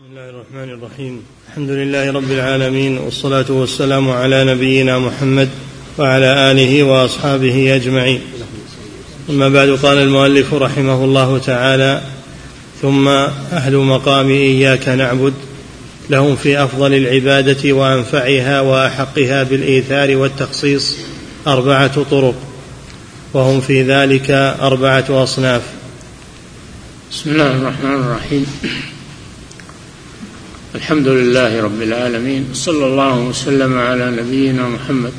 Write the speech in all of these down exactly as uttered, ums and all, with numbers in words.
بسم الله الرحمن الرحيم. الحمد لله رب العالمين، والصلاة والسلام على نبينا محمد وعلى آله وأصحابه أجمعين. أما بعد، قال المؤلف رحمه الله تعالى: ثم أهل مقام إياك نعبد لهم في أفضل العبادة وأنفعها وأحقها بالإيثار والتخصيص أربعة طرق، وهم في ذلك أربعة أصناف. بسم الله الرحمن الرحيم. الحمد لله رب العالمين، صلى الله وسلم على نبينا محمد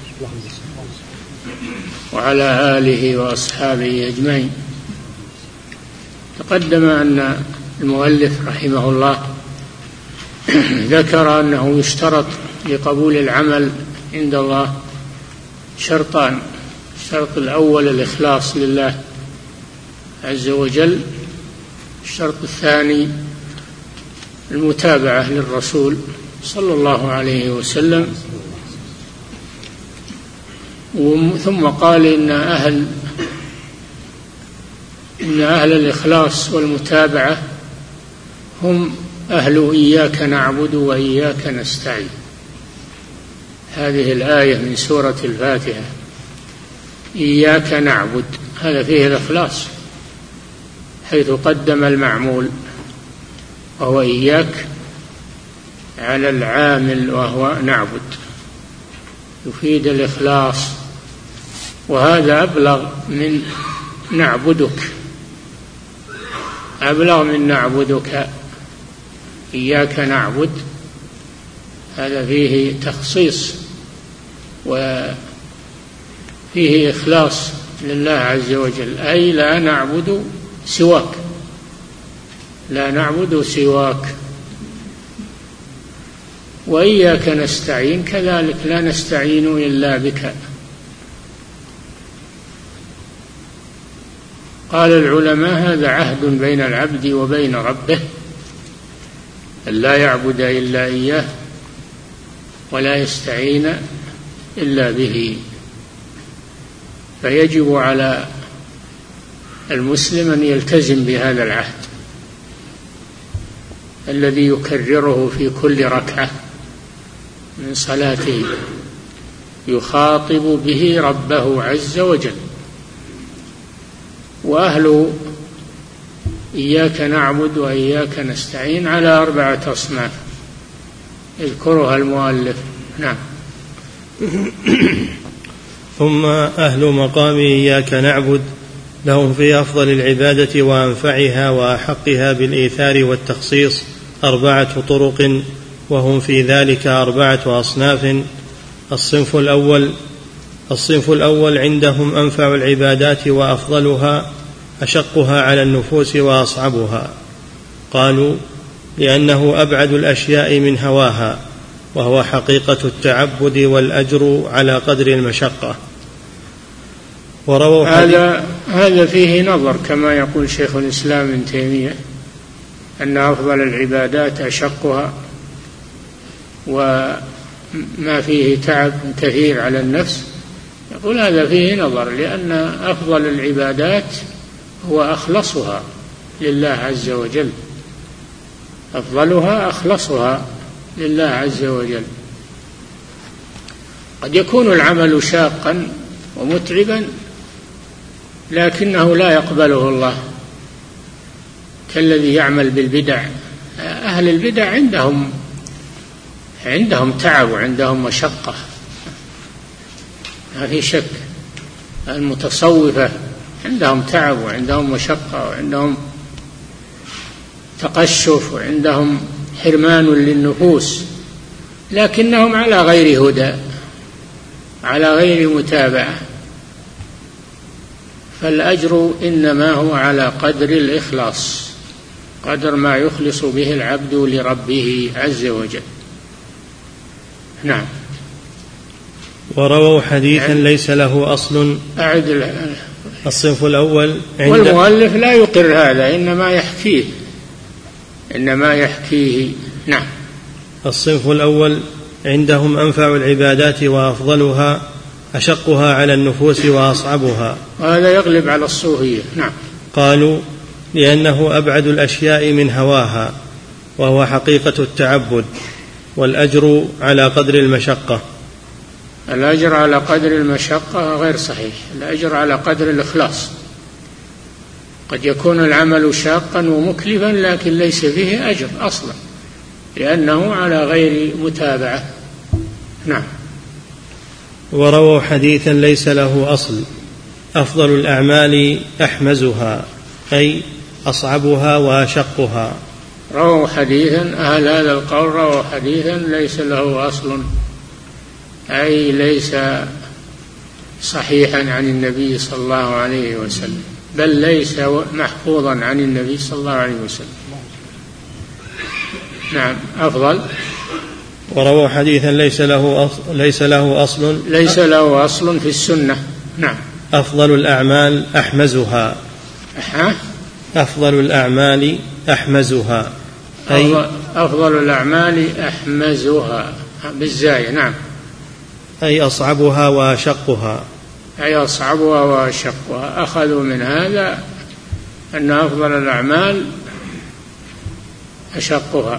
وعلى آله وأصحابه أجمعين. تقدم أن المؤلف رحمه الله ذكر أنه يشترط لقبول العمل عند الله شرطان: الشرط الأول الإخلاص لله عز وجل، الشرط الثاني المتابعة للرسول صلى الله عليه وسلم. ثم قال إن أهل إن أهل الإخلاص والمتابعة هم أهل إياك نعبد وإياك نستعين. هذه الآية من سورة الفاتحة، إياك نعبد، هذا فيه الإخلاص، حيث قدم المعمول وهو إياك على العامل وهو نعبد، يفيد الإخلاص، وهذا أبلغ من نعبدك، أبلغ من نعبدك. إياك نعبد هذا فيه تخصيص وفيه إخلاص لله عز وجل، أي لا نعبد سواك، لا نعبد سواك. وإياك نستعين كذلك، لا نستعين إلا بك. قال العلماء هذا عهد بين العبد وبين ربه، أن لا يعبد إلا إياه ولا يستعين إلا به. فيجب على المسلم أن يلتزم بهذا العهد الذي يكرره في كل ركعة من صلاته، يخاطب به ربه عز وجل. وأهل إياك نعبد وإياك نستعين على أربعة أصناف يذكرها المؤلف. نعم. ثم أهل مقام إياك نعبد لهم في أفضل العبادة وأنفعها وأحقها بالإيثار والتخصيص أربعة طرق، وهم في ذلك أربعة أصناف. الصنف الأول الصنف الأول عندهم أنفع العبادات وأفضلها أشقها على النفوس وأصعبها. قالوا: لأنه أبعد الأشياء من هواها، وهو حقيقة التعبد والأجر على قدر المشقة. ورووا هذا هذا فيه نظر، كما يقول شيخ الإسلام ابن تيمية، أن أفضل العبادات أشقها وما فيه تعب كثير على النفس. يقول هذا فيه نظر، لأن أفضل العبادات هو أخلصها لله عز وجل، أفضلها أخلصها لله عز وجل. قد يكون العمل شاقا ومتعبا لكنه لا يقبله الله، كالذي يعمل بالبدع. أهل البدع عندهم عندهم تعب وعندهم مشقة، ما في شك. المتصوفة عندهم تعب وعندهم مشقة وعندهم تقشف وعندهم حرمان للنفوس، لكنهم على غير هدى، على غير متابعة. فالأجر إنما هو على قدر الإخلاص، قدر ما يخلص به العبد لربه عز وجل. نعم. ورووا حديثا ليس له أصل. أعد. الصنف الأول والمؤلف لا يقر هذا، إنما يحكيه إنما يحكيه. نعم. الصنف الأول عندهم أنفع العبادات وأفضلها أشقها على النفوس وأصعبها. وهذا يغلب على الصوفية. نعم. قالوا: لأنه أبعد الأشياء من هواها، وهو حقيقة التعبد، والأجر على قدر المشقة. الأجر على قدر المشقة غير صحيح، الأجر على قدر الإخلاص. قد يكون العمل شاقا ومكلفا لكن ليس فيه أجر أصلا، لأنه على غير متابعة. نعم. ورووا حديثا ليس له أصل: أفضل الأعمال أحمزها، أي أصعبها وأشقها. رووا حديثا، أهل هذا القول رووا حديثا ليس له أصل، أي ليس صحيحا عن النبي صلى الله عليه وسلم، بل ليس محفوظا عن النبي صلى الله عليه وسلم. نعم. أفضل. ورووا حديثا ليس له أصل ليس له أصل ليس له أصل في السنة. نعم. أفضل الأعمال أحمزها. أه؟ أفضل الأعمال أحمزها، أي أفضل الأعمال أحمزها بالزاي. نعم. أي أصعبها وأشقها. أي أصعبها وأشقها. أخذوا من هذا أن أفضل الأعمال أشقها،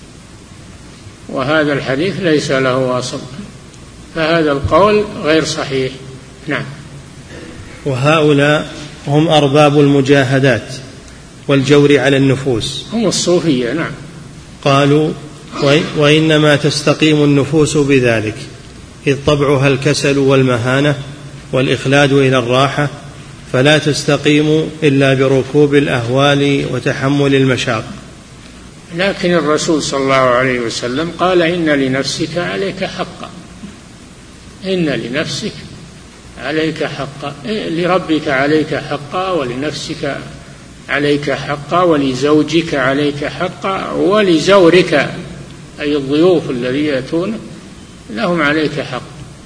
وهذا الحديث ليس له أصل، فهذا القول غير صحيح. نعم. وهؤلاء هم أرباب المجاهدات والجور على النفوس، هم الصوفية. نعم. قالوا: وإنما تستقيم النفوس بذلك، إذ طبعها الكسل والمهانة والإخلاد إلى الراحة، فلا تستقيم إلا بركوب الأهوال وتحمل المشاق. لكن الرسول صلى الله عليه وسلم قال: إن لنفسك عليك حقا، إن لنفسك عليك حقا، لربك عليك حقا، ولنفسك عليك حقا، ولزوجك عليك حقا، ولزورك أي الضيوف الذين يأتون لهم عليك حق.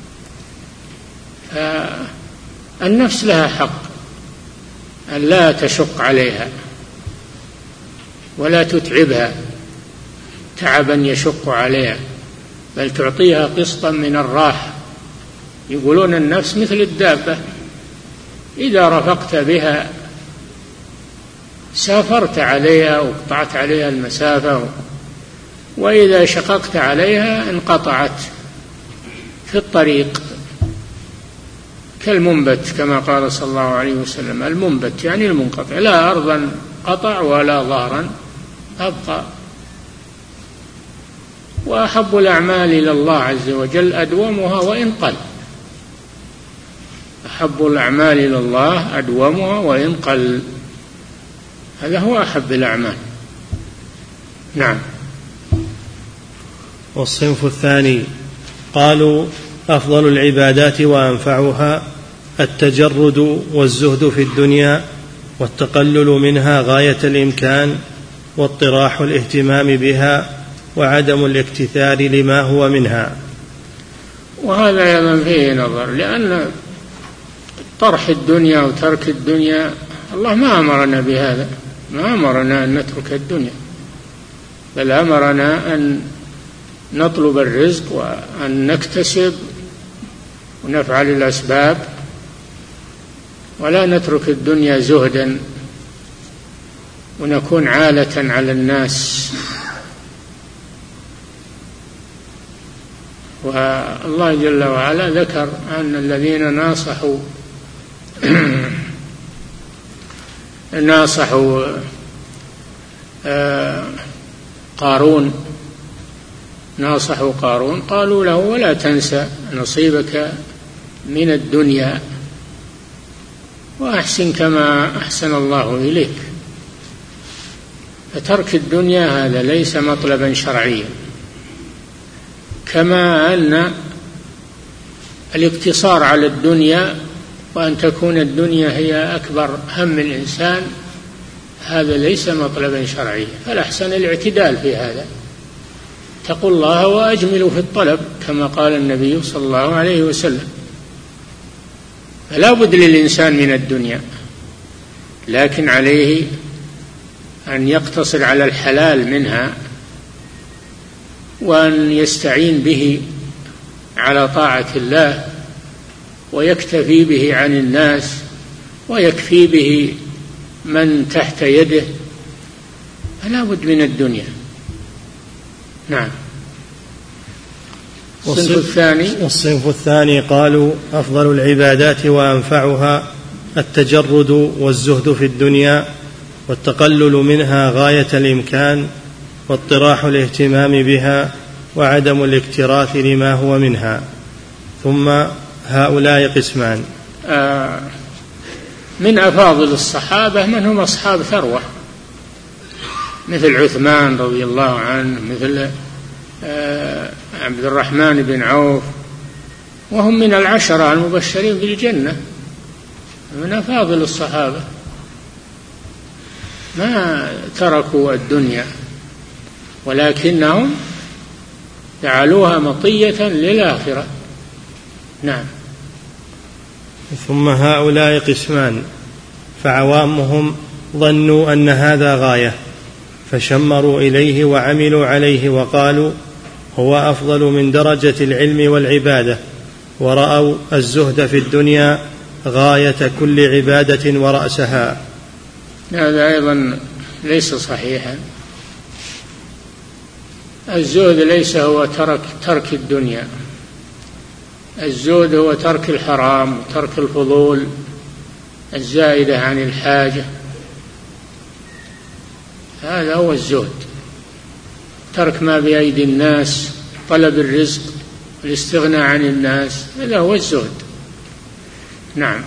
فالنفس لها حق أن لا تشق عليها ولا تتعبها تعبا يشق عليها، بل تعطيها قسطا من الراحة. يقولون النفس مثل الدابة، إذا رفقت بها سافرت عليها وقطعت عليها المسافة، وإذا شققت عليها انقطعت في الطريق، كالمنبت كما قال صلى الله عليه وسلم. المنبت يعني المنقطع، لا أرضا قطع ولا ظهرا أبقى. وأحب الأعمال إلى الله عز وجل أدومها وإن قل، أحب الأعمال إلى الله أدومها وإن قل، هذا هو أحب الأعمال. نعم. والصنف الثاني قالوا: أفضل العبادات وأنفعها التجرد والزهد في الدنيا والتقلل منها غاية الإمكان واطراح الاهتمام بها وعدم الاكتثار لما هو منها. وهذا أيضا فيه نظر، لأن طرح الدنيا وترك الدنيا الله ما أمرنا بهذا، ما أمرنا أن نترك الدنيا، بل أمرنا أن نطلب الرزق وأن نكتسب ونفعل الأسباب، ولا نترك الدنيا زهدا ونكون عالة على الناس. والله جل وعلا ذكر أن الذين ناصحوا ناصحوا قارون ناصحوا قارون قالوا له: ولا تنسى نصيبك من الدنيا وأحسن كما أحسن الله إليك. فترك الدنيا هذا ليس مطلبا شرعيا، كما أن الاقتصار على الدنيا وأن تكون الدنيا هي أكبر هم الإنسان هذا ليس مطلبا شرعيا. فالأحسن الاعتدال في هذا، اتقوا الله وأجملوا في الطلب كما قال النبي صلى الله عليه وسلم. فلا بد للإنسان من الدنيا، لكن عليه أن يقتصر على الحلال منها، وأن يستعين به على طاعة الله، ويكتفي به عن الناس، ويكفي به من تحت يده. فلا بد من الدنيا، نعم. الصنف الثاني والصنف الثاني قالوا أفضل العبادات وأنفعها التجرد والزهد في الدنيا والتقلل منها غاية الإمكان واطراح الاهتمام بها وعدم الاكتراث لما هو منها. ثم هؤلاء قسمان: آه من أفاضل الصحابة من هم أصحاب ثروة، مثل عثمان رضي الله عنه، مثل آه عبد الرحمن بن عوف، وهم من العشرة المبشرين بالجنة، من أفاضل الصحابة، ما تركوا الدنيا ولكنهم جعلوها مطية للآخرة. نعم. ثم هؤلاء قسمان: فعوامهم ظنوا أن هذا غاية فشمروا إليه وعملوا عليه وقالوا هو أفضل من درجة العلم والعبادة، ورأوا الزهد في الدنيا غاية كل عبادة ورأسها. هذا أيضا ليس صحيحا. الزهد ليس هو ترك ترك الدنيا، الزهد هو ترك الحرام وترك الفضول الزائدة عن الحاجة، هذا هو الزهد. ترك ما بأيدي الناس، طلب الرزق، الاستغناء عن الناس، هذا هو الزهد. نعم.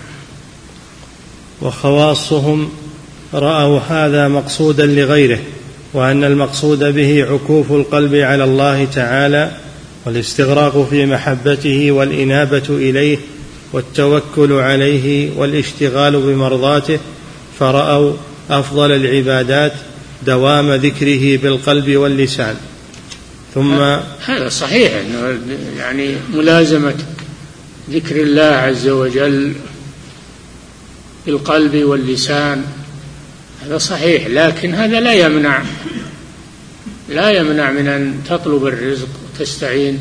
وخواصهم رأوا هذا مقصودا لغيره، وأن المقصود به عكوف القلب على الله تعالى والاستغراق في محبته والإنابة إليه والتوكل عليه والاشتغال بمرضاته، فرأوا أفضل العبادات دوام ذكره بالقلب واللسان. ثم هذا صحيح، يعني ملازمة ذكر الله عز وجل بالقلب واللسان هذا صحيح، لكن هذا لا يمنع لا يمنع من أن تطلب الرزق وتستعين.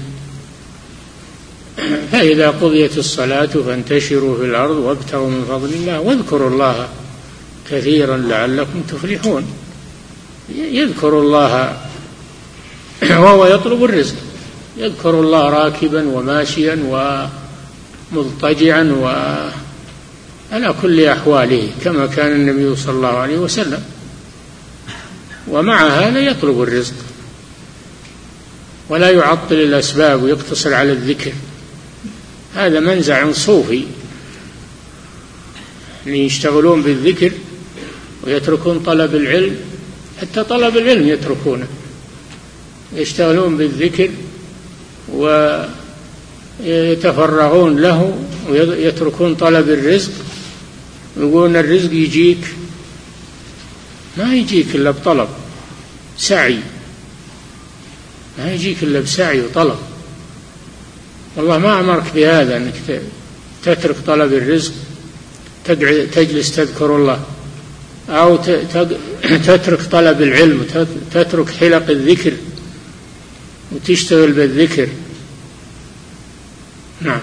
فإذا قضيت الصلاة فانتشروا في الأرض وابتغوا من فضل الله واذكروا الله كثيرا لعلكم تفلحون. يذكر الله وهو يطلب الرزق، يذكر الله راكبا وماشيا ومضطجعا وعلى كل أحواله كما كان النبي صلى الله عليه وسلم، ومع هذا يطلب الرزق ولا يعطل الأسباب ويقتصر على الذكر. هذا منزع صوفي اللي يشتغلون بالذكر ويتركون طلب العلم، حتى طلب العلم يتركونه، يشتغلون بالذكر ويتفرغون له ويتركون طلب الرزق، يقولون الرزق يجيك، ما يجيك إلا بطلب سعي، ما يجيك إلا بسعي وطلب. والله ما أمرك بهذا أنك تترك طلب الرزق تجلس تذكر الله، أو تترك طلب العلم، تترك حلق الذكر وتشتغل بالذكر. نعم.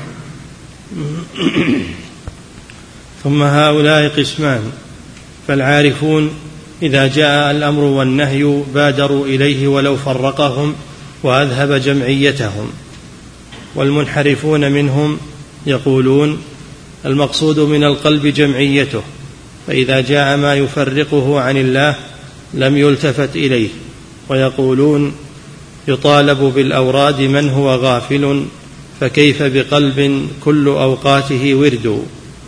ثم هؤلاء قسمان: فالعارفون إذا جاء الأمر والنهي بادروا إليه ولو فرقهم وأذهب جمعيتهم، والمنحرفون منهم يقولون المقصود من القلب جمعيته، فإذا جاء ما يفرقه عن الله لم يلتفت إليه، ويقولون يطالب بالأوراد من هو غافل، فكيف بقلب كل أوقاته ورد.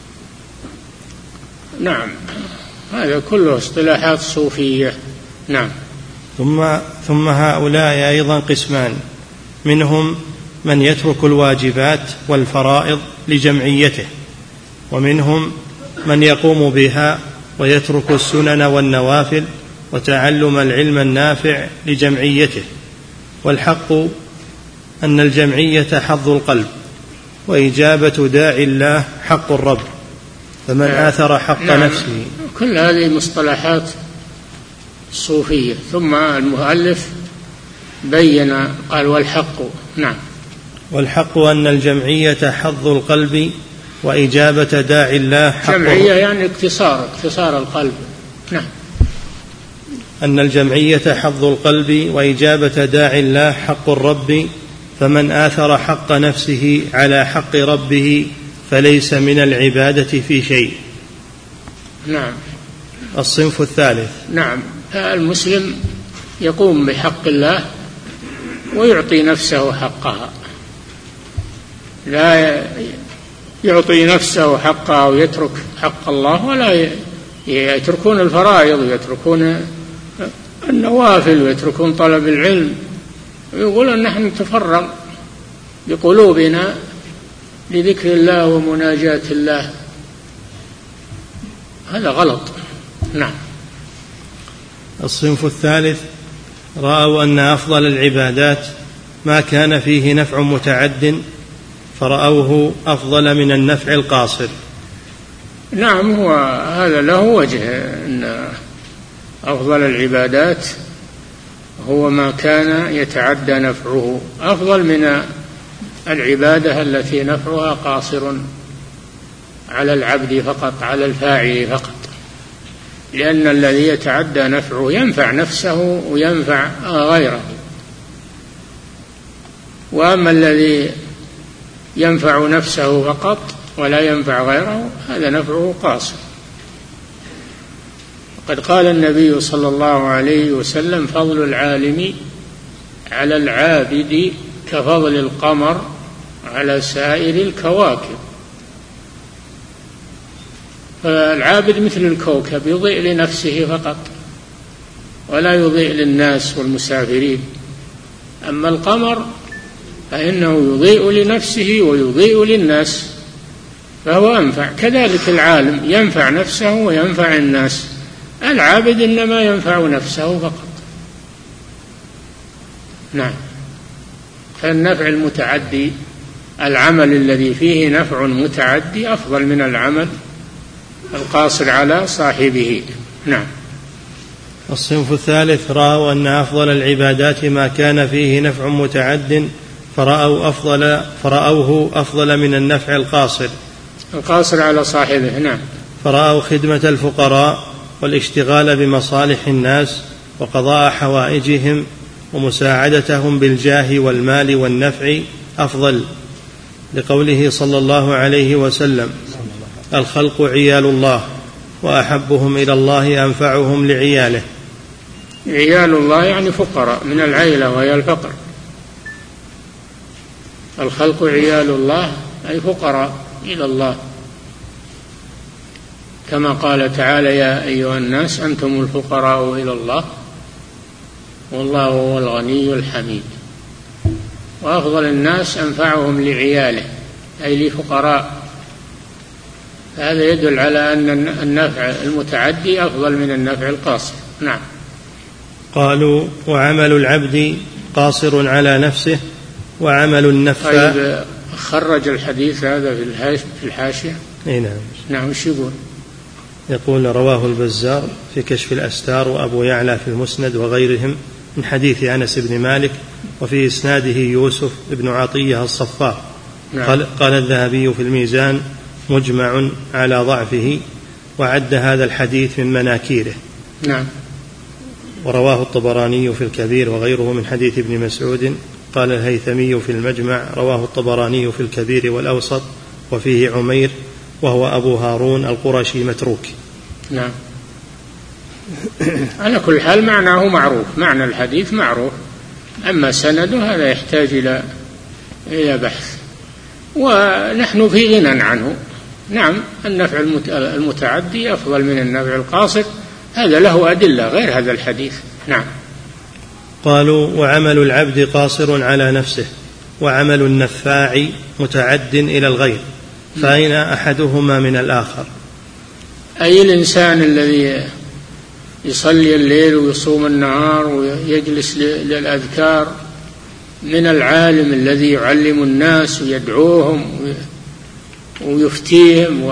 نعم، هذا كله اصطلاحات صوفية. نعم. ثم, ثم هؤلاء أيضا قسمان: منهم من يترك الواجبات والفرائض لجمعيته، ومنهم من يقوم بها ويترك السنن والنوافل وتعلم العلم النافع لجمعيته. والحق أن الجمعية حظ القلب، وإجابة داعي الله حق الرب، فمن آثر حق نعم. نفسه. كل هذه مصطلحات صوفية. ثم المؤلف بين قال والحق. نعم. والحق أن الجمعية حظ القلب وإجابة داعي الله حق جمعية يعني اقتصار اقتصار القلب. نعم. أن الجمعية حظ القلب وإجابة داعي الله حق الرب، فمن آثر حق نفسه على حق ربه فليس من العبادة في شيء. نعم. الصنف الثالث. نعم، المسلم يقوم بحق الله ويعطي نفسه حقها، لا يعطي نفسه حقها ويترك حق الله، ولا يتركون الفرائض ويتركون النوافل ويتركون طلب العلم، ويقولون نحن نتفرغ بقلوبنا لذكر الله ومناجاة الله. هذا غلط. نعم. الصنف الثالث رأوا أن أفضل العبادات ما كان فيه نفع متعد، فرأوه أفضل من النفع القاصر. نعم، هو هذا له وجه، أن أفضل العبادات هو ما كان يتعدى نفعه، أفضل من العبادة التي نفعها قاصر على العبد فقط، على الفاعل فقط، لأن الذي يتعدى نفعه ينفع نفسه وينفع غيره، وأما الذي ينفع نفسه فقط ولا ينفع غيره هذا نفعه قاصر. قد قال النبي صلى الله عليه وسلم: فضل العالم على العابد كفضل القمر على سائر الكواكب. فالعابد مثل الكوكب يضيء لنفسه فقط ولا يضيء للناس والمسافرين، أما القمر فإنه يضيء لنفسه ويضيء للناس، فهو أنفع. كذلك العالم ينفع نفسه وينفع الناس، العابد إنما ينفع نفسه فقط. نعم. فالنفع المتعدي، العمل الذي فيه نفع متعدي أفضل من العمل القاصر على صاحبه. نعم. الصنف الثالث رأوا أن أفضل العبادات ما كان فيه نفع متعد، فرأوا أفضل فرأوه أفضل من النفع القاصر القاصر على صاحبه. نعم. فرأوا خدمة الفقراء والاشتغال بمصالح الناس وقضاء حوائجهم ومساعدتهم بالجاه والمال والنفع أفضل، لقوله صلى الله عليه وسلم: الخلق عيال الله وأحبهم إلى الله أنفعهم لعياله. عيال الله يعني فقراء، من العيلة وهي الفقر. الخلق عيال الله أي فقراء إلى الله، كما قال تعالى: يا أيها الناس أنتم الفقراء إلى الله والله هو الغني الحميد. وأفضل الناس أنفعهم لعياله أي لفقراء. هذا يدل على أن النفع المتعدي أفضل من النفع القاصر. نعم. قالوا: وعمل العبد قاصر على نفسه وعمل النفع. طيب، خرج الحديث هذا في الحاشية. اي نعم. نعم. وش يقول؟ يقول: رواه البزار في كشف الأستار وأبو يعلى في المسند وغيرهم من حديث أنس بن مالك، وفي إسناده يوسف بن عطية الصفار. نعم. قال, قال الذهبي في الميزان: مجمع على ضعفه، وعد هذا الحديث من مناكيره. نعم. ورواه الطبراني في الكبير وغيره من حديث ابن مسعود. قال الهيثمي في المجمع: رواه الطبراني في الكبير والأوسط وفيه عمير وهو أبو هارون القرشي متروك. نعم. على كل حال معناه معروف، معنى الحديث معروف، أما سنده هذا يحتاج إلى إلى بحث، ونحن في غنى عنه. نعم. النفع المتعدي أفضل من النفع القاصر، هذا له أدلة غير هذا الحديث. نعم. قالوا: وعمل العبد قاصر على نفسه وعمل النفاع متعد إلى الغير، فأين أحدهما من الآخر؟ أي الإنسان الذي يصلي الليل ويصوم النهار ويجلس للأذكار، من العالم الذي يعلم الناس ويدعوهم ويفتيهم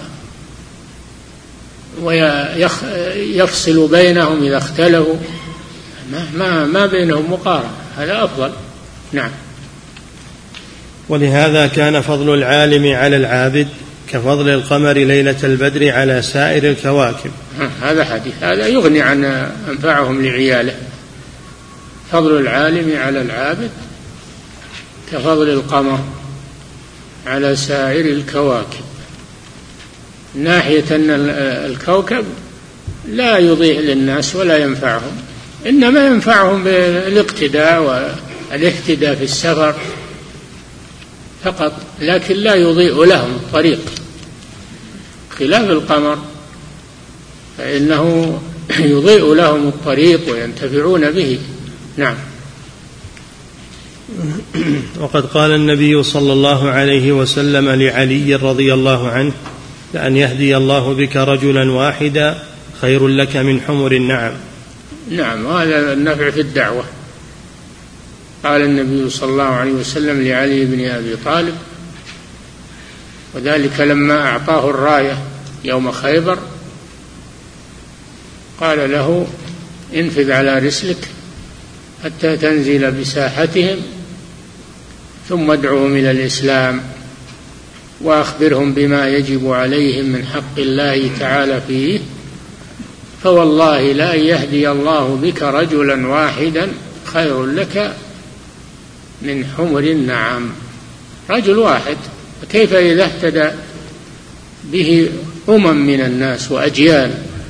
ويفصل بينهم إذا اختلفوا، ما ما بينهم مقارنة، هذا أفضل. نعم. ولهذا كان فضل العالم على العابد كفضل القمر ليلة البدر على سائر الكواكب. هذا حديث، هذا يغني عن أنفعهم لعياله. فضل العالم على العابد كفضل القمر على سائر الكواكب، ناحية أن الكوكب لا يضيء للناس ولا ينفعهم، إنما ينفعهم بالاقتداء والاهتداء في السفر فقط، لكن لا يضيء لهم الطريق، خلاف القمر فإنه يضيء لهم الطريق وينتفعون به. نعم. وقد قال النبي صلى الله عليه وسلم لعلي رضي الله عنه: لأن يهدي الله بك رجلا واحدا خير لك من حمر النعم. نعم، وهذا النفع في الدعوة. قال النبي صلى الله عليه وسلم لعلي بن أبي طالب، وذلك لما أعطاه الراية يوم خيبر، قال له: انفذ على رسلك حتى تنزل بساحتهم ثم ادعوهم إلى الإسلام وأخبرهم بما يجب عليهم من حق الله تعالى فيه، فوالله لا يهدي الله بك رجلا واحدا خير لك من حمر النعم. رجل واحد، كيف إذا اهتدى به أمم من الناس وأجيال؟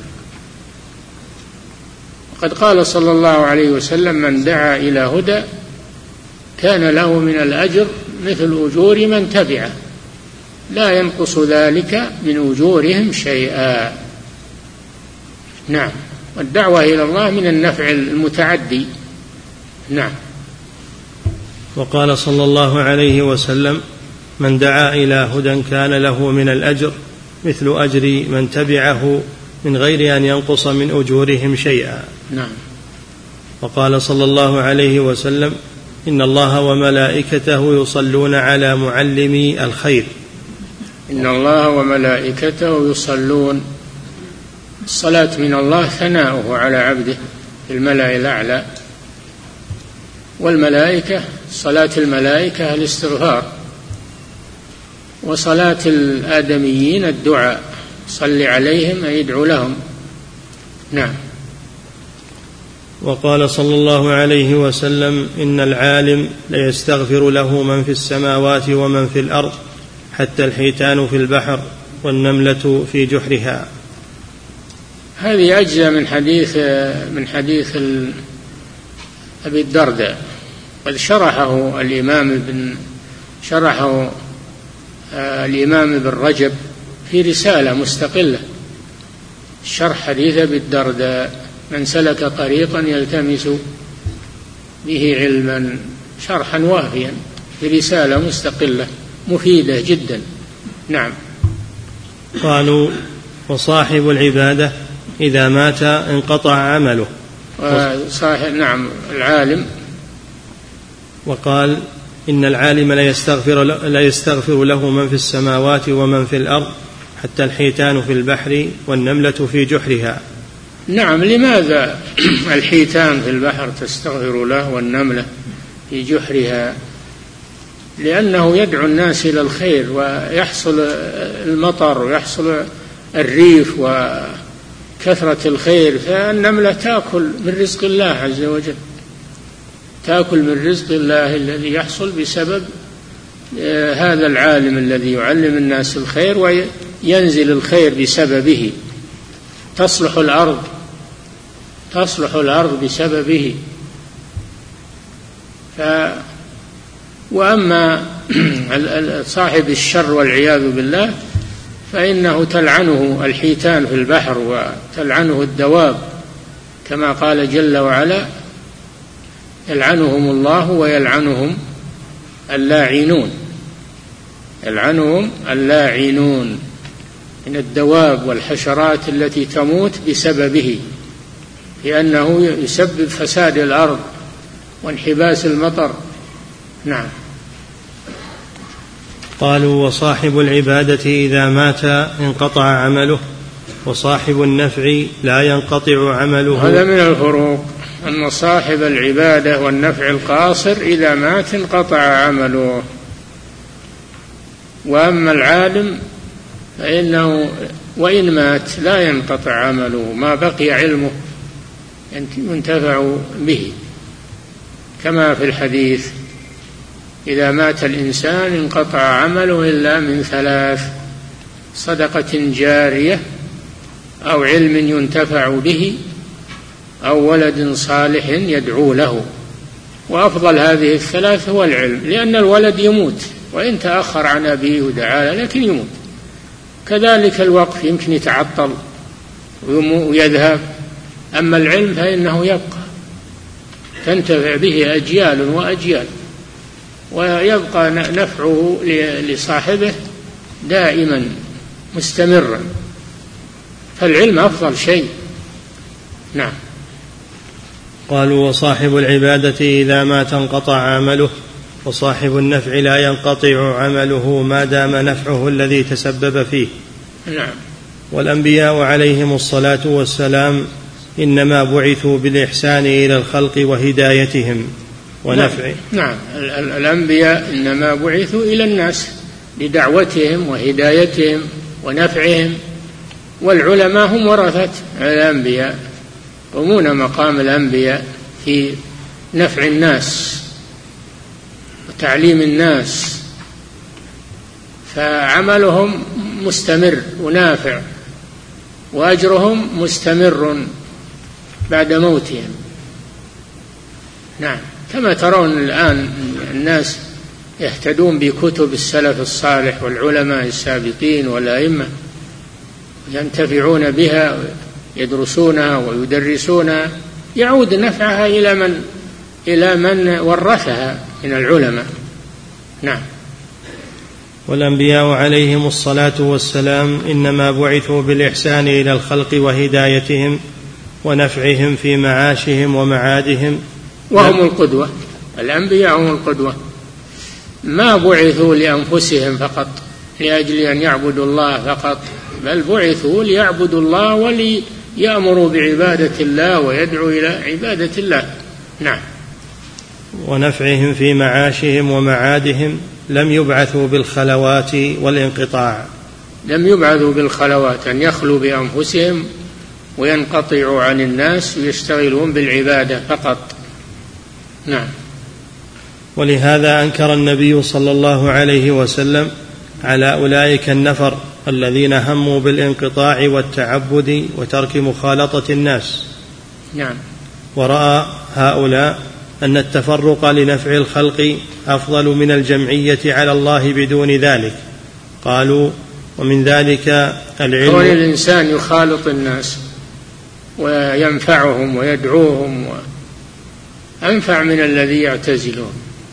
وقد قال صلى الله عليه وسلم: من دعا إلى هدى كان له من الأجر مثل أجور من تبعه لا ينقص ذلك من أجورهم شيئا. نعم، والدعوة إلى الله من النفع المتعدي. نعم. وقال صلى الله عليه وسلم: من دعا إلى هدى كان له من الأجر مثل أجر من تبعه من غير أن ينقص من أجورهم شيئا. نعم. وقال صلى الله عليه وسلم: إن الله وملائكته يصلون على معلمي الخير. إن الله وملائكته يصلون، الصلاة من الله ثناؤه على عبده في الملأ الأعلى، والملائكة صلاة الملائكة الاستغفار، وصلاة الآدميين الدعاء، صل عليهم أي ادعو لهم. نعم. وقال صلى الله عليه وسلم: إن العالم ليستغفر له من في السماوات ومن في الأرض حتى الحيتان في البحر والنملة في جحرها. هذه أجزاء من حديث من حديث أبي الدرداء، قد شرحه الإمام ابن شرحه الإمام ابن رجب في رسالة مستقلة، شرح حديث أبي الدرداء: من سلك طريقا يلتمس به علما، شرحا وافيا في رسالة مستقلة مفيدة جدا. نعم. قالوا: وصاحب العبادة إذا مات انقطع عمله. صاحب نعم العالم. وقال: إن العالم لا يستغفر, لا يستغفر له من في السماوات ومن في الأرض حتى الحيتان في البحر والنملة في جحرها. نعم. لماذا الحيتان في البحر تستغفر له والنملة في جحرها؟ لأنه يدعو الناس إلى الخير ويحصل المطر ويحصل الريف وكثرة الخير، فالنملة تأكل من رزق الله عز وجل، تأكل من رزق الله الذي يحصل بسبب هذا العالم الذي يعلم الناس الخير وينزل الخير بسببه، تصلح الأرض تصلح الأرض بسببه. ف وأما صاحب الشر والعياذ بالله فإنه تلعنه الحيتان في البحر وتلعنه الدواب، كما قال جل وعلا: يلعنهم الله ويلعنهم اللاعنون. يلعنهم اللاعنون من الدواب والحشرات التي تموت بسببه، لأنه يسبب فساد الأرض وانحباس المطر. نعم. قالوا: وصاحب العبادة إذا مات انقطع عمله وصاحب النفع لا ينقطع عمله. هذا من الفروق، أن صاحب العبادة والنفع القاصر إذا مات انقطع عمله، وأما العالم فإنه وإن مات لا ينقطع عمله، ما بقي علمه ينتفع به، كما في الحديث: إذا مات الإنسان انقطع عمله إلا من ثلاث: صدقة جارية، أو علم ينتفع به، أو ولد صالح يدعو له. وأفضل هذه الثلاث هو العلم، لأن الولد يموت وإن تأخر عن أبيه ودعا له لكن يموت. كذلك الوقف يمكن يتعطل ويذهب، أما العلم فإنه يبقى، تنتفع به أجيال وأجيال، ويبقى نفعه لصاحبه دائما مستمرا، فالعلم أفضل شيء. نعم. قالوا: وصاحب العبادة إذا مات انقطع عمله، وصاحب النفع لا ينقطع عمله ما دام نفعه الذي تسبب فيه. نعم. والأنبياء عليهم الصلاة والسلام إنما بعثوا بالإحسان إلى الخلق وهدايتهم ونفع. نعم. الأنبياء إنما بعثوا إلى الناس لدعوتهم وهدايتهم ونفعهم، والعلماء هم ورثة الأنبياء، يقومون مقام الأنبياء في نفع الناس وتعليم الناس، فعملهم مستمر ونافع، وأجرهم مستمر بعد موتهم. نعم. كما ترون الآن الناس يهتدون بكتب السلف الصالح والعلماء السابقين والأئمة، ينتفعون بها، يدرسونها ويدرسونها، يعود نفعها إلى من إلى من ورثها من العلماء. نعم. والأنبياء عليهم الصلاة والسلام إنما بعثوا بالإحسان إلى الخلق وهدايتهم ونفعهم في معاشهم ومعادهم، وهم القدوة. الأنبياء هم القدوة، ما بعثوا لأنفسهم فقط لأجل أن يعبدوا الله فقط، بل بعثوا ليعبدوا الله وليأمروا بعبادة الله ويدعوا إلى عبادة الله. نعم. ونفعهم في معاشهم ومعادهم، لم يبعثوا بالخلوات والانقطاع. لم يبعثوا بالخلوات، أن يخلوا بأنفسهم وينقطعوا عن الناس ويشتغلون بالعبادة فقط. نعم. ولهذا أنكر النبي صلى الله عليه وسلم على أولئك النفر الذين هموا بالانقطاع والتعبد وترك مخالطة الناس. نعم. ورأى هؤلاء أن التفرق لنفع الخلق أفضل من الجمعية على الله بدون ذلك. قالوا: ومن ذلك العلم. كون الإنسان يخالط الناس وينفعهم ويدعوهم أنفع من الذي يعتزلون.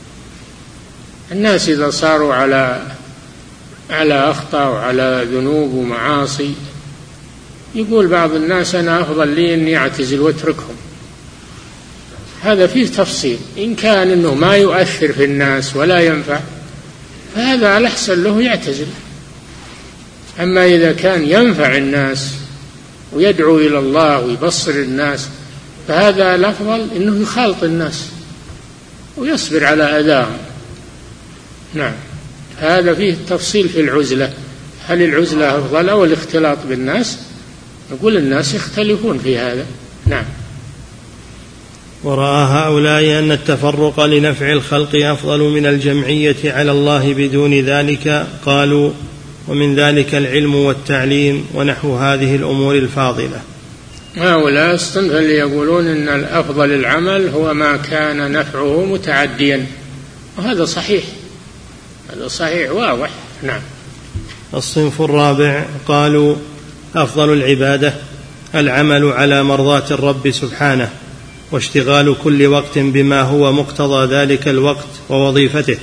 الناس إذا صاروا على على أخطاء وعلى ذنوب ومعاصي، يقول بعض الناس: أنا أفضل لي أني أعتزل واتركهم. هذا فيه تفصيل. إن كان أنه ما يؤثر في الناس ولا ينفع، فهذا الأحسن له يعتزل. أما إذا كان ينفع الناس ويدعو إلى الله ويبصر الناس، فهذا الأفضل أنه يخالط الناس ويصبر على أذاهم. نعم. هذا فيه تفصيل في العزلة، هل العزلة أفضل أو الاختلاط بالناس؟ نقول الناس يختلفون في هذا. نعم. ورأى هؤلاء أن التفرق لنفع الخلق أفضل من الجمعية على الله بدون ذلك. قالوا: ومن ذلك العلم والتعليم ونحو هذه الأمور الفاضلة. هؤلاء الصنف اللي يقولون أن الأفضل العمل هو ما كان نفعه متعديا، وهذا صحيح، هذا صحيح واضح. نعم. الصنف الرابع قالوا: أفضل العبادة العمل على مرضاة الرب سبحانه، واشتغال كل وقت بما هو مقتضى ذلك الوقت ووظيفته.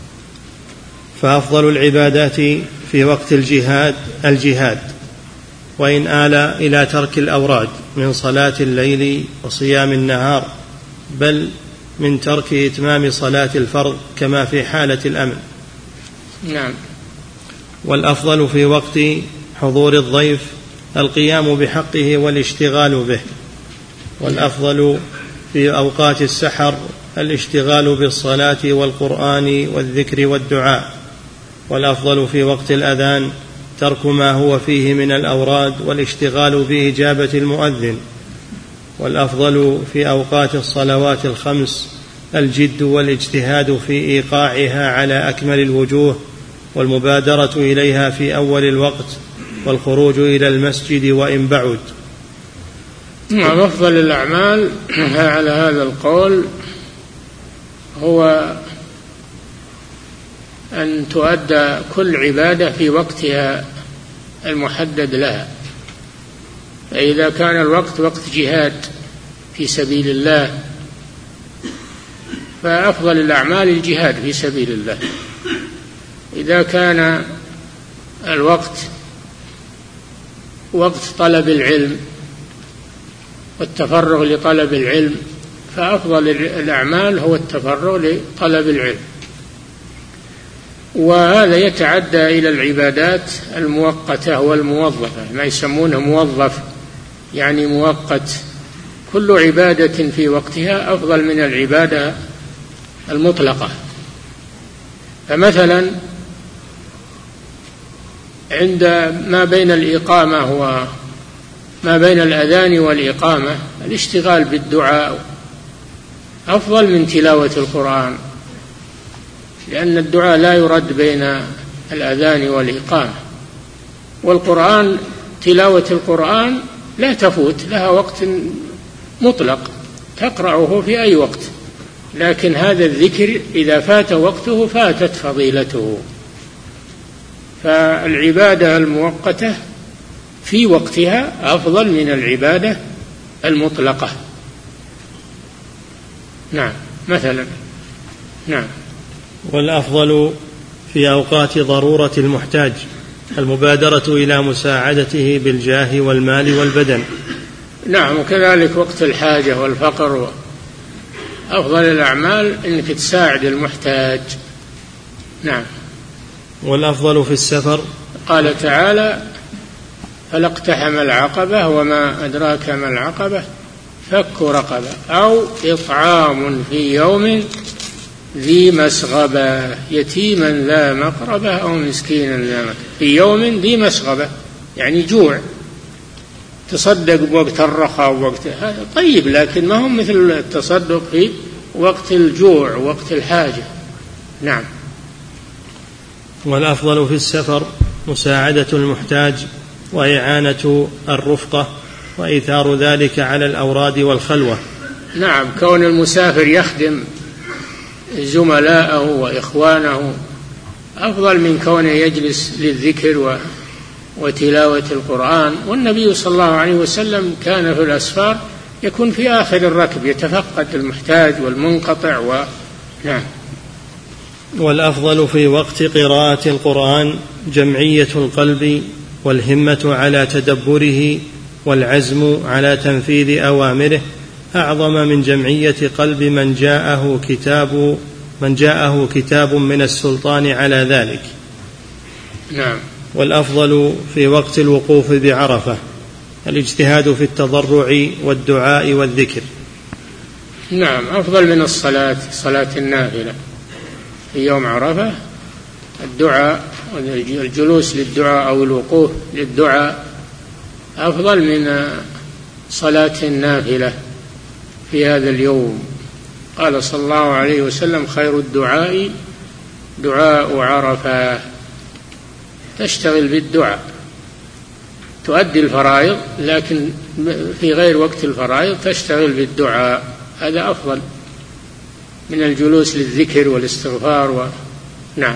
فأفضل العبادات في وقت الجهاد الجهاد، وإن آل إلى ترك الأوراد من صلاة الليل وصيام النهار، بل من ترك إتمام صلاة الفرض كما في حالة الأمن. نعم. والأفضل في وقت حضور الضيف القيام بحقه والاشتغال به. والأفضل في أوقات السحر الاشتغال بالصلاة والقرآن والذكر والدعاء. والأفضل في وقت الأذان ترك ما هو فيه من الأوراد والاشتغال بإجابة المؤذن. والأفضل في أوقات الصلوات الخمس الجد والاجتهاد في إيقاعها على أكمل الوجوه، والمبادرة إليها في أول الوقت، والخروج إلى المسجد وإن بعد. نعم، أفضل الأعمال على هذا القول هو أن تؤدى كل عبادة في وقتها المحدد لها. فإذا كان الوقت وقت جهاد في سبيل الله فأفضل الأعمال الجهاد في سبيل الله. إذا كان الوقت وقت طلب العلم والتفرغ لطلب العلم فأفضل الأعمال هو التفرغ لطلب العلم. وهذا يتعدى إلى العبادات المؤقتة والموظفة، ما يسمونه موظف يعني مؤقت. كل عبادة في وقتها أفضل من العبادة المطلقة. فمثلا عند ما بين الإقامة وما بين الأذان والإقامة الاشتغال بالدعاء أفضل من تلاوة القرآن، لأن الدعاء لا يرد بين الأذان والإقامة. والقرآن تلاوة القرآن لا تفوت، لها وقت مطلق تقرأه في أي وقت، لكن هذا الذكر إذا فات وقته فاتت فضيلته. فالعبادة المؤقتة في وقتها أفضل من العبادة المطلقة. نعم مثلا. نعم. والأفضل في أوقات ضرورة المحتاج المبادرة إلى مساعدته بالجاه والمال والبدن. نعم، وكذلك وقت الحاجة والفقر أفضل الأعمال أنك تساعد المحتاج. نعم. والأفضل في السفر قال تعالى: فلا اقتحم العقبة وما أدراك ما العقبة فك رقبة أو إطعام في يوم ذي مسغبة يتيما ذا مقربة أو مسكينا ذا متربة. في يوم ذي مسغبة يعني جوع، تصدق بوقت الرخاء ووقت هذا طيب، لكن ما هم مثل التصدق في وقت الجوع ووقت الحاجة. نعم. والأفضل في السفر مساعدة المحتاج وإعانة الرفقة وإيثار ذلك على الأوراد والخلوة. نعم، كون المسافر يخدم زملاءه وإخوانه أفضل من كونه يجلس للذكر وتلاوة القرآن. والنبي صلى الله عليه وسلم كان في الأسفار يكون في آخر الركب يتفقد المحتاج والمنقطع و... نعم. والأفضل في وقت قراءة القرآن جمعية القلب والهمة على تدبره والعزم على تنفيذ أوامره أعظم من جمعية قلب من جاءه كتاب من جاءه كتاب من السلطان على ذلك. نعم. والأفضل في وقت الوقوف بعرفة الاجتهاد في التضرع والدعاء والذكر. نعم، أفضل من الصلاة صلاة النافلة في يوم عرفة. الدعاء الجلوس للدعاء أو الوقوف للدعاء أفضل من صلاة النافلة في هذا اليوم. قال صلى الله عليه وسلم: خير الدعاء دعاء عرفة. تشتغل بالدعاء، تؤدي الفرائض، لكن في غير وقت الفرائض تشتغل بالدعاء، هذا أفضل من الجلوس للذكر والاستغفار و... نعم.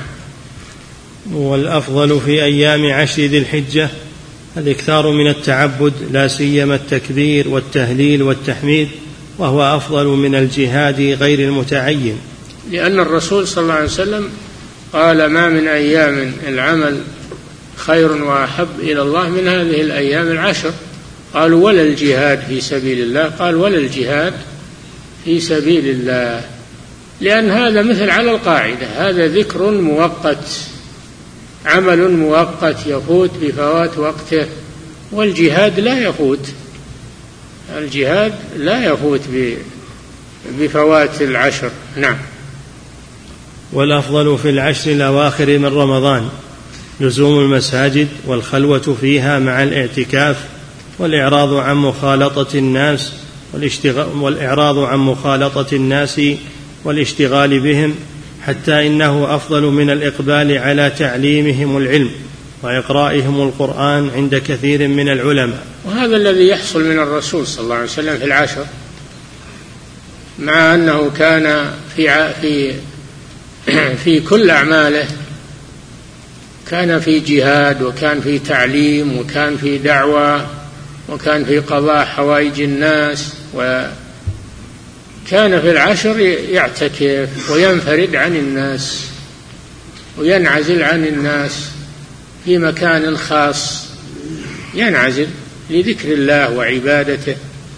والأفضل في أيام عشر ذي الحجة الإكثار من التعبد، لا سيما التكبير والتهليل والتحميد، وهو أفضل من الجهاد غير المتعين، لأن الرسول صلى الله عليه وسلم قال: ما من أيام العمل خير وأحب إلى الله من هذه الأيام العشر. قالوا: ولا الجهاد في سبيل الله؟ قال: ولا الجهاد في سبيل الله، لأن هذا مثل على القاعدة، هذا ذكر مؤقت، عمل مؤقت يفوت بفوات وقته، والجهاد لا يفوت، الجهاد لا يفوت بفوات العشر. نعم. والأفضل في العشر الأواخر من رمضان لزوم المساجد والخلوة فيها مع الاعتكاف، والإعراض عن مخالطة الناس والإعراض عن مخالطة الناس والاشتغال بهم، حتى إنه أفضل من الإقبال على تعليمهم العلم وإقرائهم القرآن عند كثير من العلماء. وهذا الذي يحصل من الرسول صلى الله عليه وسلم في العشر، مع أنه كان في في في كل أعماله كان في جهاد، وكان في تعليم، وكان في دعوة، وكان في قضاء حوائج الناس، وكان في العشر يعتكف وينفرد عن الناس وينعزل عن الناس في مكان خاص، ينعزل لذكر الله وعبادته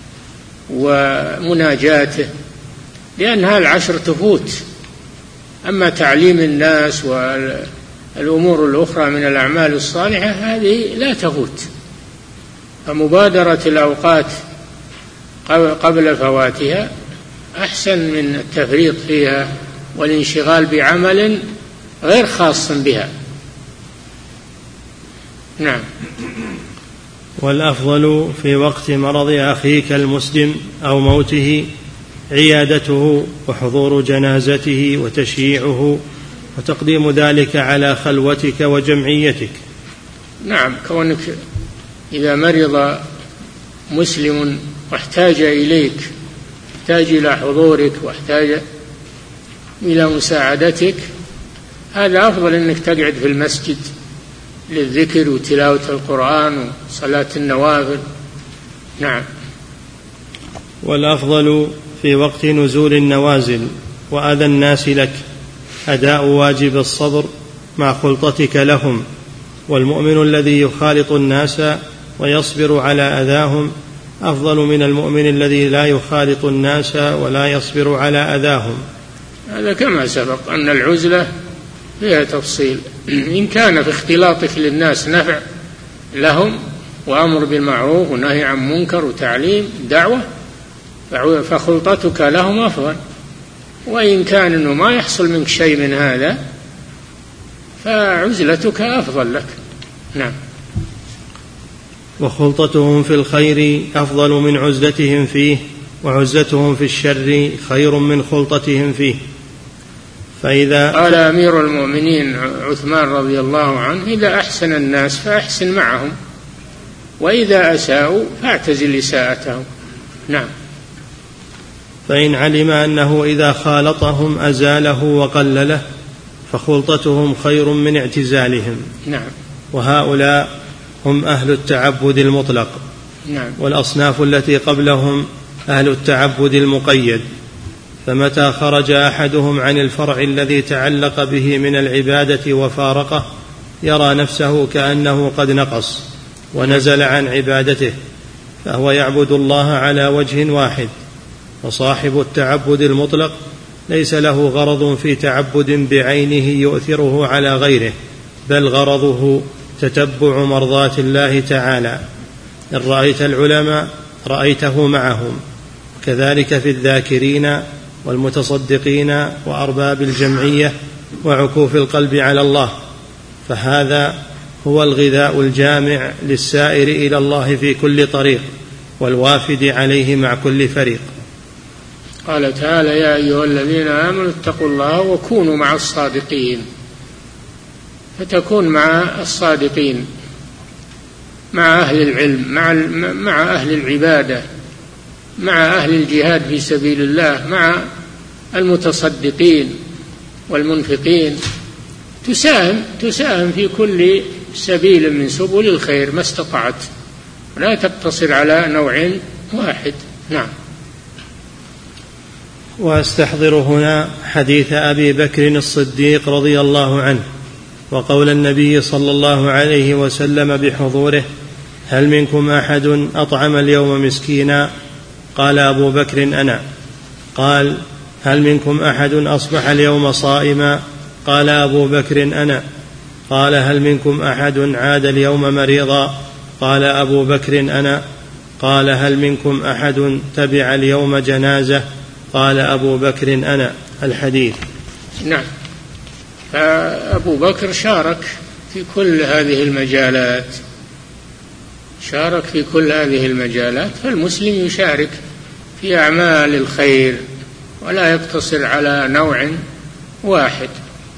ومناجاته، لأنها العشر تفوت. أما تعليم الناس والأمور الأخرى من الأعمال الصالحة هذه لا تفوت، فمبادرة الأوقات قبل فواتها أحسن من التفريط فيها والانشغال بعمل غير خاص بها. نعم. والأفضل في وقت مرض أخيك المسلم أو موته عيادته وحضور جنازته وتشييعه، وتقديم ذلك على خلوتك وجمعيتك. نعم، كونك إذا مرض مسلم واحتاج إليك، احتاج إلى حضورك واحتاج إلى مساعدتك، هذا أفضل أنك تقعد في المسجد للذكر وتلاوة القرآن وصلاة النوافل. نعم. والأفضل في وقت نزول النوازل وأذى الناس لك أداء واجب الصبر مع خلطتك لهم، والمؤمن الذي يخالط الناس ويصبر على أذاهم أفضل من المؤمن الذي لا يخالط الناس ولا يصبر على أذاهم. هذا كما سبق أن العزلة فيها تفصيل، إن كان في اختلاطك للناس نفع لهم وأمر بالمعروف ونهي عن منكر وتعليم دعوة فخلطتك لهم أفضل، وإن كان أنه ما يحصل منك شيء من هذا فعزلتك أفضل لك. نعم. وخلطتهم في الخير أفضل من عزلتهم فيه، وعزلتهم في الشر خير من خلطتهم فيه. فإذا قال أمير المؤمنين عثمان رضي الله عنه: إذا أحسن الناس فأحسن معهم، وإذا أساءوا فاعتزل إساءتهم. نعم. فإن علم أنه إذا خالطهم أزاله وقلله فخلطتهم خير من اعتزالهم. نعم. وهؤلاء هم أهل التعبد المطلق. نعم. والأصناف التي قبلهم أهل التعبد المقيد، فمتى خرج أحدهم عن الفرع الذي تعلق به من العبادة وفارقه يرى نفسه كأنه قد نقص ونزل عن عبادته، فهو يعبد الله على وجه واحد. وصاحب التعبد المطلق ليس له غرض في تعبد بعينه يؤثره على غيره، بل غرضه تتبع مرضات الله تعالى. إن رأيت العلماء رأيته معهم، كذلك في الذاكرين والمتصدقين وأرباب الجمعية وعكوف القلب على الله، فهذا هو الغذاء الجامع للسائر إلى الله في كل طريق والوافد عليه مع كل فريق. قال تعالى: يا أيها الذين آمنوا اتقوا الله وكونوا مع الصادقين، فتكون مع الصادقين، مع أهل العلم، مع مع أهل العبادة، مع أهل الجهاد في سبيل الله، مع المتصدقين والمنفقين، تساهم تساهم في كل سبيل من سبل الخير ما استطعت، لا تقتصر على نوع واحد. نعم. وأستحضر هنا حديث أبي بكر الصديق رضي الله عنه وقول النبي صلى الله عليه وسلم بحضوره: هل منكم أحد أطعم اليوم مسكينا؟ قال أبو بكر: أنا. قال: هل منكم أحد أصبح اليوم صائما؟ قال أبو بكر: أنا. قال: هل منكم أحد عاد اليوم مريضا؟ قال أبو بكر: أنا. قال: هل منكم أحد تبع اليوم جنازة؟ قال أبو بكر: أنا. الحديث. نعم. فأبو بكر شارك في كل هذه المجالات، شارك في كل هذه المجالات. فالمسلم يشارك في أعمال الخير ولا يقتصر على نوع واحد.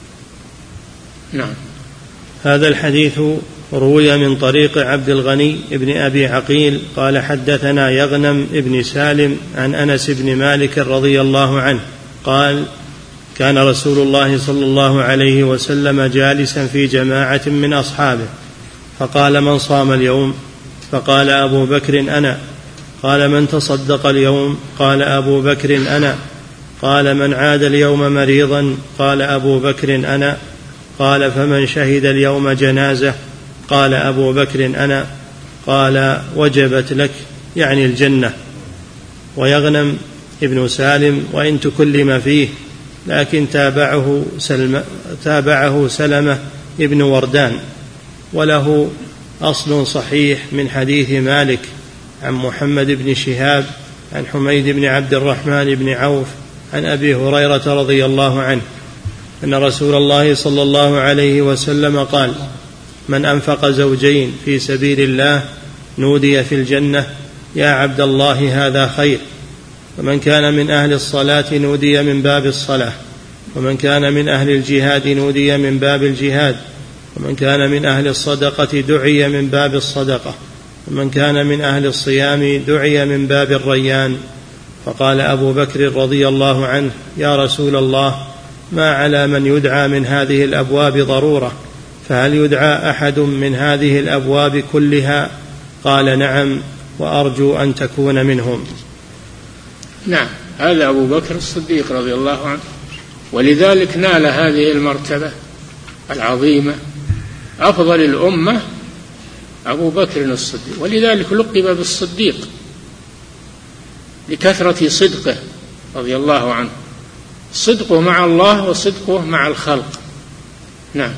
نعم. هذا الحديث روي من طريق عبد الغني ابن أبي عقيل قال حدثنا يغنم ابن سالم عن أنس بن مالك رضي الله عنه قال كان رسول الله صلى الله عليه وسلم جالسا في جماعة من أصحابه فقال من صام اليوم؟ فقال أبو بكر أنا. قال من تصدق اليوم؟ قال أبو بكر أنا. قال من عاد اليوم مريضا؟ قال أبو بكر أنا. قال فمن شهد اليوم جنازة؟ قال أبو بكر أنا. قال وجبت لك، يعني الجنة. ويغنم ابن سالم وإن تكلم فيه لكن تابعه سلمة, تابعه سلمة ابن وردان، وله أصل صحيح من حديث مالك عن محمد بن شهاب عن حميد بن عبد الرحمن بن عوف عن أبي هريرة رضي الله عنه أن رسول الله صلى الله عليه وسلم قال من أنفق زوجين في سبيل الله نودي في الجنة يا عبد الله هذا خير. ومن كان من أهل الصلاة نودي من باب الصلاة، ومن كان من أهل الجهاد نودي من باب الجهاد، ومن كان من أهل الصدقة دعي من باب الصدقة، ومن كان من أهل الصيام دعي من باب الريان. فقال أبو بكر رضي الله عنه يا رسول الله ما على من يدعى من هذه الأبواب ضرورة، فهل يدعى أحد من هذه الأبواب كلها؟ قال نعم، وأرجو أن تكون منهم. نعم، هذا أبو بكر الصديق رضي الله عنه، ولذلك نال هذه المرتبة العظيمة أفضل الأمة أبو بكر الصديق، ولذلك لقب بالصديق لكثرة صدقه رضي الله عنه، صدقه مع الله وصدقه مع الخلق. نعم.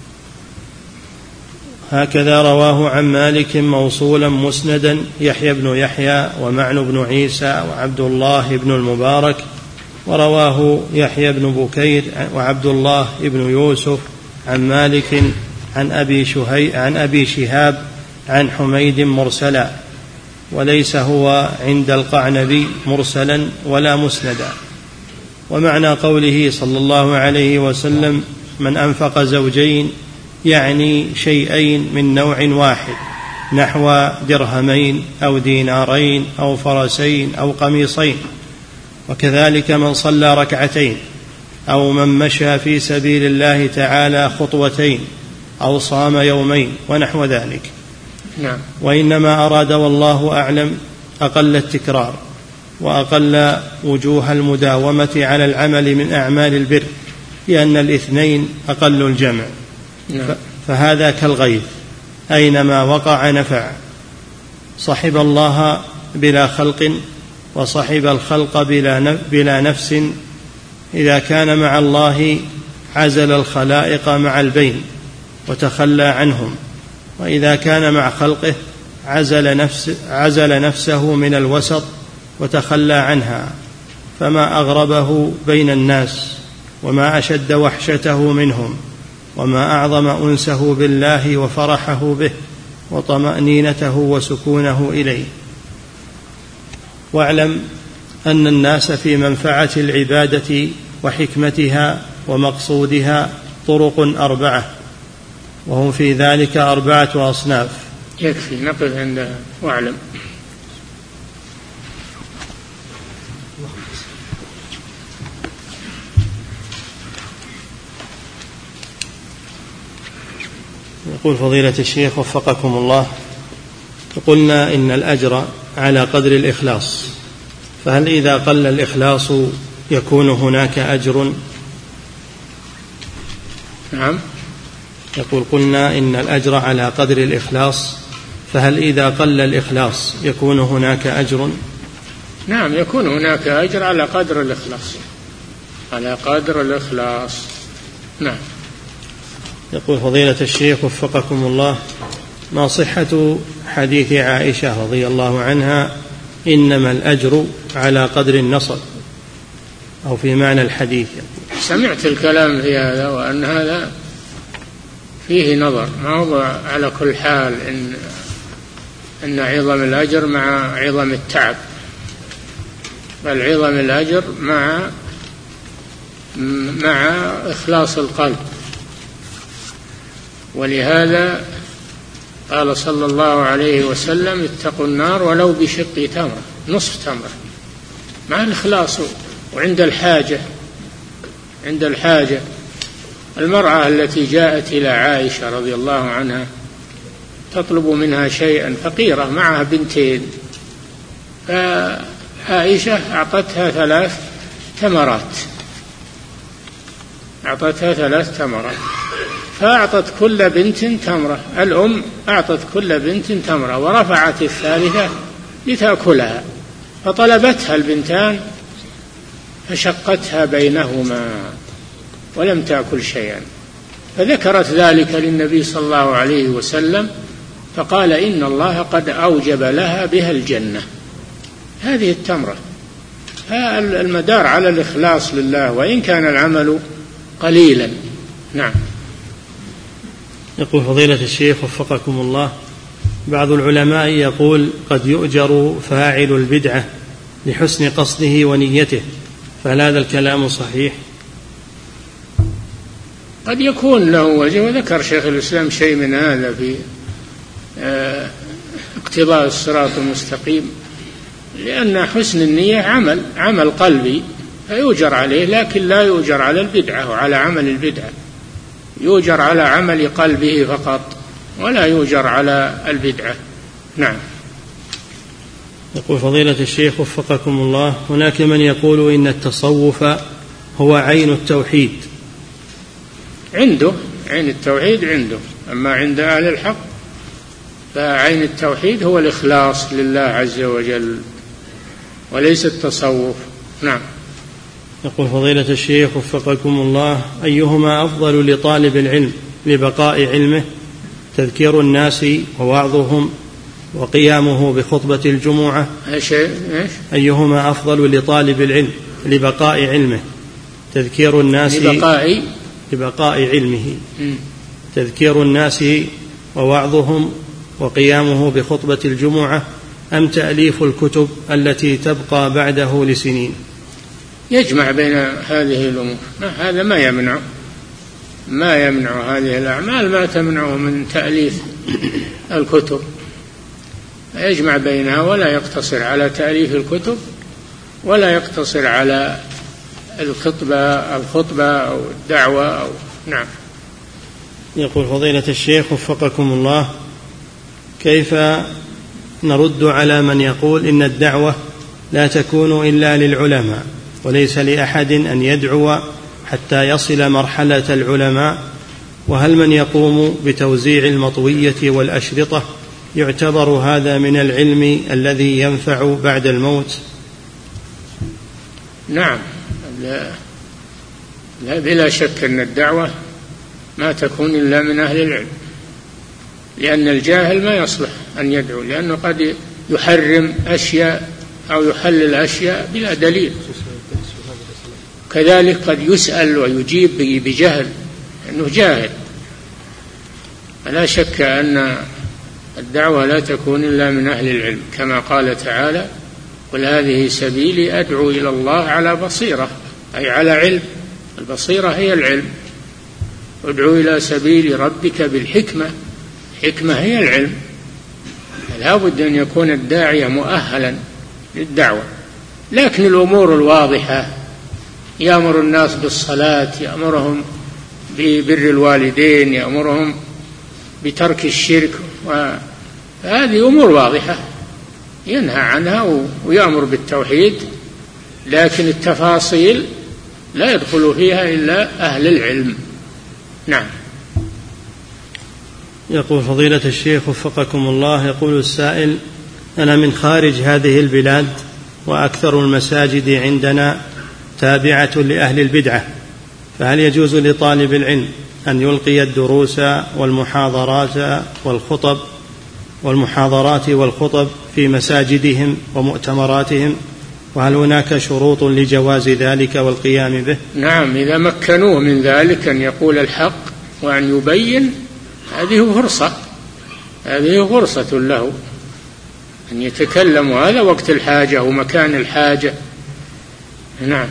هكذا رواه عن مالك موصولا مسندا يحيى بن يحيى ومعن بن عيسى وعبد الله بن المبارك، ورواه يحيى بن بكير وعبد الله بن يوسف عن مالك عن أبي, شهي عن أبي شهاب عن حميد مرسلا، وليس هو عند القعنبي مرسلا ولا مسندا. ومعنى قوله صلى الله عليه وسلم من أنفق زوجين يعني شيئين من نوع واحد نحو درهمين أو دينارين أو فرسين أو قميصين، وكذلك من صلى ركعتين أو من مشى في سبيل الله تعالى خطوتين أو صام يومين ونحو ذلك. نعم. وإنما أراد والله أعلم أقل التكرار وأقل وجوه المداومة على العمل من أعمال البر، لأن الاثنين أقل الجمع. نعم. فهذا كالغيث أينما وقع نفع، صحب الله بلا خلق وصحب الخلق بلا نفس. إذا كان مع الله عزل الخلائق مع البين وتخلى عنهم، وإذا كان مع خلقه عزل, نفس عزل نفسه من الوسط وتخلى عنها. فما أغربه بين الناس، وما أشد وحشته منهم، وما أعظم أنسه بالله وفرحه به وطمأنينته وسكونه إليه. واعلم أن الناس في منفعة العبادة وحكمتها ومقصودها طرق أربعة، وهم في ذلك أربعة أصناف. يكفي نقف عند واعلم. يقول فضيلة الشيخ وفقكم الله، قلنا إن الأجر على قدر الإخلاص، فهل إذا قل الإخلاص يكون هناك أجر؟ نعم. يقول قلنا إن الأجر على قدر الإخلاص، فهل إذا قل الإخلاص يكون هناك أجر؟ نعم، يكون هناك أجر على قدر الإخلاص، على قدر الإخلاص. نعم. يقول فضيلة الشيخ وفقكم الله، ما صحة حديث عائشة رضي الله عنها إنما الأجر على قدر النصب، أو في معنى الحديث؟ سمعت الكلام في هذا، وأن هذا فيه نظر، ما هو على كل حال إن أن عظم الأجر مع عظم التعب، بل عظم الأجر مع مع إخلاص القلب. ولهذا قال صلى الله عليه وسلم: اتقوا النار ولو بشق تمرة، نصف تمرة، مع الإخلاص وعند الحاجة. عند الحاجة المرأة التي جاءت إلى عائشة رضي الله عنها تطلب منها شيئا، فقيرة معها بنتين، فعائشة أعطتها ثلاث تمرات أعطتها ثلاث تمرات فأعطت كل بنت تمرة. الأم أعطت كل بنت تمرة ورفعت الثالثة لتأكلها، فطلبتها البنتان فشقتها بينهما ولم تأكل شيئا، فذكرت ذلك للنبي صلى الله عليه وسلم، فقال: إن الله قد أوجب لها بها الجنة. هذه التمرة. المدار على الإخلاص لله وإن كان العمل قليلا. نعم. يقول فضيلة الشيخ وفقكم الله: بعض العلماء يقول قد يؤجر فاعل البدعة لحسن قصده ونيته، فهل هذا الكلام صحيح؟ قد يكون له وجه، وذكر شيخ الإسلام شيء من هذا في اقتضاء الصراط المستقيم، لأن حسن النية عمل عمل قلبي فيؤجر عليه، لكن لا يؤجر على البدعة وعلى عمل البدعة، يؤجر على عمل قلبه فقط ولا يؤجر على البدعة. نعم. يقول فضيلة الشيخ وفقكم الله: هناك من يقول إن التصوف هو عين التوحيد. عنده عين التوحيد عنده، أما عند أهل الحق فعين التوحيد هو الإخلاص لله عز وجل وليس التصوف. نعم. يقول فضيلة الشيخ وفقكم الله: أيهما أفضل لطالب العلم لبقاء علمه، تذكير الناس ووعظهم وقيامه بخطبة الجمعة؟ إيش إيش؟ أيهما أفضل لطالب العلم لبقاء علمه، تذكير الناس لبقاء لبقاء علمه م. تذكير الناس ووعظهم وقيامه بخطبة الجمعة، أم تأليف الكتب التي تبقى بعده لسنين؟ يجمع بين هذه الأمور، هذا ما يمنع ما يمنع هذه الأعمال ما تمنعه من تأليف الكتب، يجمع بينها ولا يقتصر على تأليف الكتب ولا يقتصر على الخطبة الخطبة أو الدعوة أو. نعم. يقول فضيلة الشيخ وفقكم الله: كيف نرد على من يقول إن الدعوة لا تكون إلا للعلماء وليس لأحد أن يدعو حتى يصل مرحلة العلماء؟ وهل من يقوم بتوزيع المطوية والأشرطة يعتبر هذا من العلم الذي ينفع بعد الموت؟ نعم، لا, لا بلا شك أن الدعوة ما تكون إلا من أهل العلم، لأن الجاهل ما يصلح أن يدعو، لأنه قد يحرم أشياء أو يحلل أشياء بلا دليل. كذلك قد يسأل ويجيب بجهل أنه جاهل. لا شك أن الدعوة لا تكون إلا من أهل العلم، كما قال تعالى: قل هذه سبيلي أدعو إلى الله على بصيرة، أي على علم. البصيرة هي العلم. ادعو إلى سبيل ربك بالحكمة، حكمة هي العلم. لا بد أن يكون الداعية مؤهلا للدعوة. لكن الأمور الواضحة، يأمر الناس بالصلاة، يأمرهم ببر الوالدين، يأمرهم بترك الشرك، وهذه أمور واضحة ينهى عنها ويأمر بالتوحيد، لكن التفاصيل لا يدخل فيها إلا أهل العلم. نعم. يقول فضيلة الشيخ وفقكم الله: يقول السائل: أنا من خارج هذه البلاد وأكثر المساجد عندنا تابعة لأهل البدعة، فهل يجوز لطالب العلم أن يلقي الدروس والمحاضرات والخطب والمحاضرات والخطب في مساجدهم ومؤتمراتهم؟ وهل هناك شروط لجواز ذلك والقيام به؟ نعم، إذا مكنوه من ذلك أن يقول الحق وأن يبين هذه فرصة هذه فرصة له أن يتكلم، وهذا وقت الحاجة ومكان الحاجة. نعم.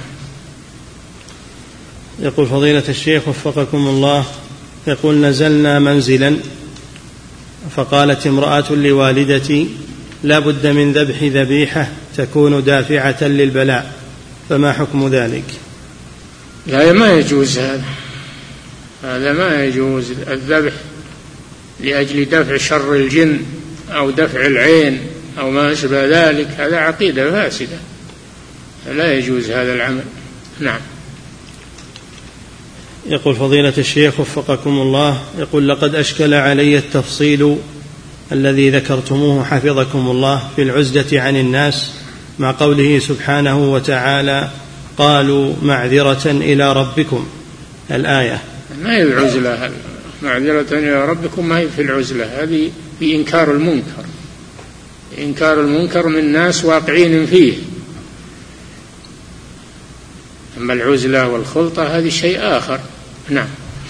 يقول فضيلة الشيخ وفقكم الله، يقول نزلنا منزلا فقالت امرأة لوالدتي لا بد من ذبح ذبيحة تكون دافعة للبلاء، فما حكم ذلك؟ لا، ما يجوز هذا هذا ما يجوز الذبح لأجل دفع شر الجن أو دفع العين أو ما أشبه ذلك، هذا عقيدة فاسدة، لا يجوز هذا العمل. نعم. يقول فضيلة الشيخ وفقكم الله، يقول لقد أشكل علي التفصيل الذي ذكرتموه حفظكم الله في العزلة عن الناس مع قوله سبحانه وتعالى قالوا معذرة إلى ربكم الآية. ما هي العزلة، معذرة إلى ربكم ما هي في العزلة، هذه في إنكار المنكر، إنكار المنكر من ناس واقعين فيه. أما العزلة والخلطة هذه شيء آخر. نعم.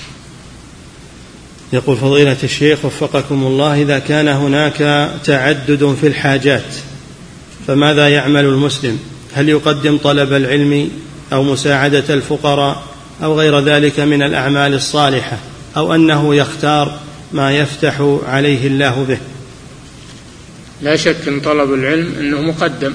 يقول فضيلة الشيخ وفقكم الله، إذا كان هناك تعدد في الحاجات فماذا يعمل المسلم؟ هل يقدم طلب العلم أو مساعدة الفقراء أو غير ذلك من الأعمال الصالحة، أو أنه يختار ما يفتح عليه الله به؟ لا شك أن طلب العلم أنه مقدم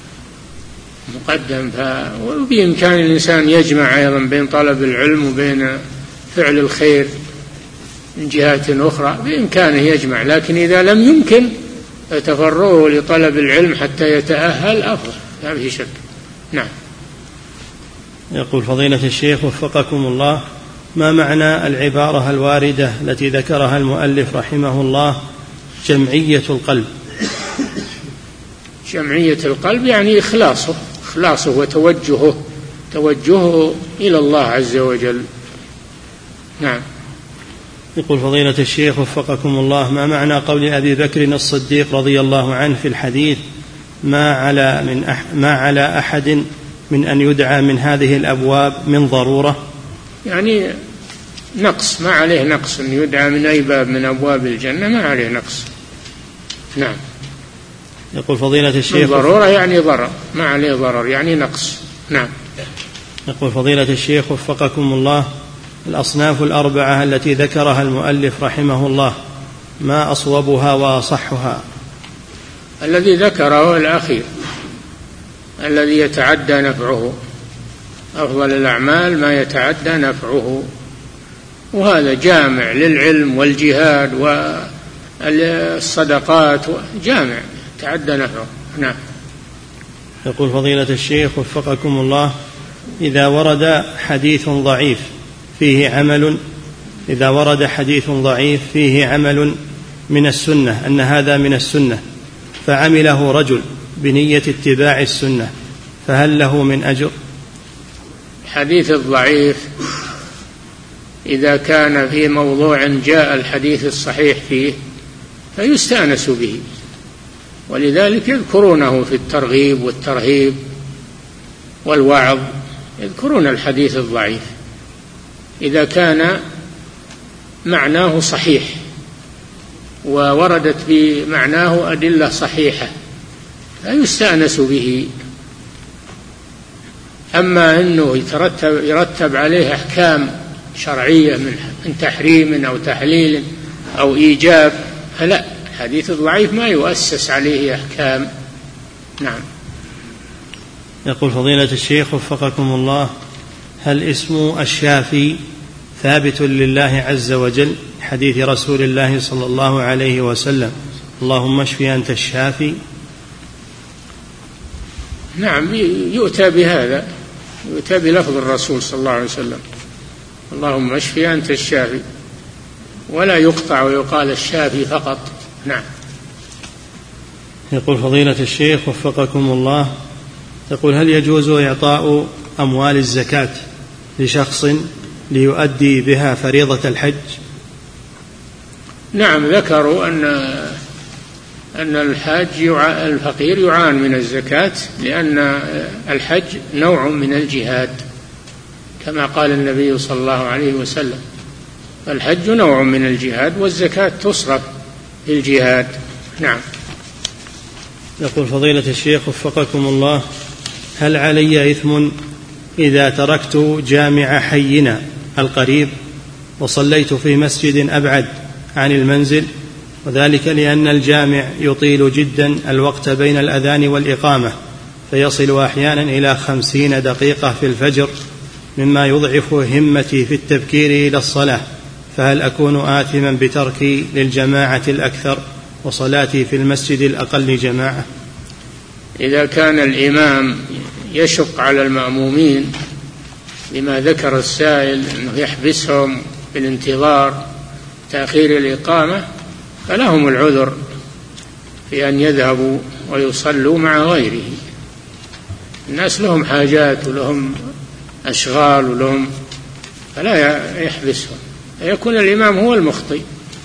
مقدم وبإمكان الإنسان يجمع أيضا بين طلب العلم وبين فعل الخير من جهات أخرى، بإمكانه يجمع، لكن إذا لم يمكن تفرغه لطلب العلم حتى يتأهل أفضل، لا به شك. نعم. يقول فضيلة الشيخ وفقكم الله، ما معنى العبارة الواردة التي ذكرها المؤلف رحمه الله جمعية القلب؟ جمعية القلب يعني إخلاصه إخلاصه وتوجهه توجهه إلى الله عز وجل. نعم. يقول فضيلة الشيخ وفقكم الله، ما معنى قول أبي بكر الصديق رضي الله عنه في الحديث ما على, من أح ما على أحد من أن يدعى من هذه الأبواب من ضرورة؟ يعني نقص، ما عليه نقص أن يدعى من أي باب من أبواب الجنة، ما عليه نقص. نعم. يقول فضيلة الشيخ ضرورة يعني ضرر، ما عليه ضرر يعني نقص. نعم. يقول فضيلة الشيخ وفقكم الله، الأصناف الأربعة التي ذكرها المؤلف رحمه الله ما أصوبها وأصحها؟ الذي ذكره الأخير الذي يتعدى نفعه، أفضل الأعمال ما يتعدى نفعه، وهذا جامع للعلم والجهاد والصدقات، جامع تعدى نفعه. نعم. يقول فضيلة الشيخ وفقكم الله، إذا ورد حديث ضعيف فيه عمل إذا ورد حديث ضعيف فيه عمل من السنة أن هذا من السنة فعمله رجل بنية اتباع السنة، فهل له من أجر؟ الحديث الضعيف إذا كان في موضوع جاء الحديث الصحيح فيه فيستأنس به، ولذلك يذكرونه في الترغيب والترهيب والوعظ، يذكرون الحديث الضعيف إذا كان معناه صحيح ووردت بمعناه أدلة صحيحة فيستأنس به. أما أنه يترتب, يرتب عليه أحكام شرعية من تحريم أو تحليل أو إيجاب فلا، الحديث الضعيف ما يؤسس عليه أحكام. نعم. يقول فضيلة الشيخ وفقكم الله، هل اسم الشافي ثابت لله عز وجل؟ حديث رسول الله صلى الله عليه وسلم اللهم اشف أنت الشافي. نعم، يؤتى بهذا، يؤتى بلفظ الرسول صلى الله عليه وسلم اللهم اشف أنت الشافي، ولا يقطع ويقال الشافي فقط. نعم. يقول فضيلة الشيخ وفقكم الله، يقول هل يجوز إعطاء أموال الزكاة لشخص ليؤدي بها فريضة الحج؟ نعم، ذكروا أن أن الحاج الفقير يعان من الزكاة لأن الحج نوع من الجهاد كما قال النبي صلى الله عليه وسلم، الحج نوع من الجهاد، والزكاة تصرف في الجهاد. نعم. يقول فضيلة الشيخ وفقكم الله: هل علي إثم إذا تركت جامع حينا القريب وصليت في مسجد أبعد عن المنزل، وذلك لأن الجامع يطيل جدا الوقت بين الأذان والإقامة، فيصل أحيانا إلى خمسين دقيقة في الفجر، مما يضعف همتي في التبكير إلى الصلاة، فهل أكون آثما بتركي للجماعة الأكثر وصلاتي في المسجد الأقل جماعة؟ إذا كان الإمام يشق على المأمومين بما ذكر السائل أنه يحبسهم بالانتظار تأخير الإقامة، فلهم العذر في أن يذهبوا ويصلوا مع غيره. الناس لهم حاجات ولهم أشغال ولهم، فلا يحبسهم، يكون الإمام هو المخطئ.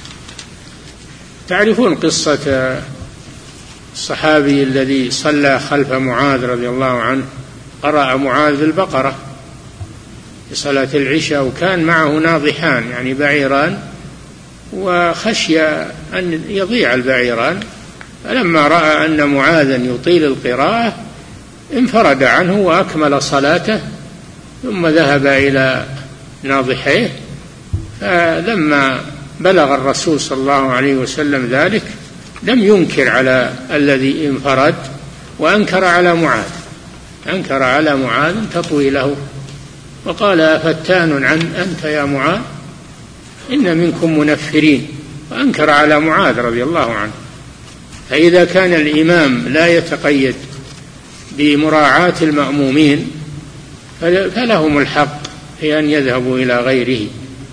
تعرفون قصة الصحابي الذي صلى خلف معاذ رضي الله عنه، قرأ معاذ البقرة في صلاة العشاء، وكان معه ناضحان يعني بعيران، وخشي أن يضيع البعيران، فلما رأى أن معاذا يطيل القراءة انفرد عنه وأكمل صلاته، ثم ذهب إلى ناضحيه. فلما بلغ الرسول صلى الله عليه وسلم ذلك لم ينكر على الذي انفرد، وأنكر على معاذ، أنكر على معاذ تطويله، وقال: أفتان عن أنت يا معاذ؟ إن منكم منفرين، وأنكر على معاذ رضي الله عنه. فإذا كان الإمام لا يتقيد بمراعاة المأمومين فلهم الحق في أن يذهبوا إلى غيره.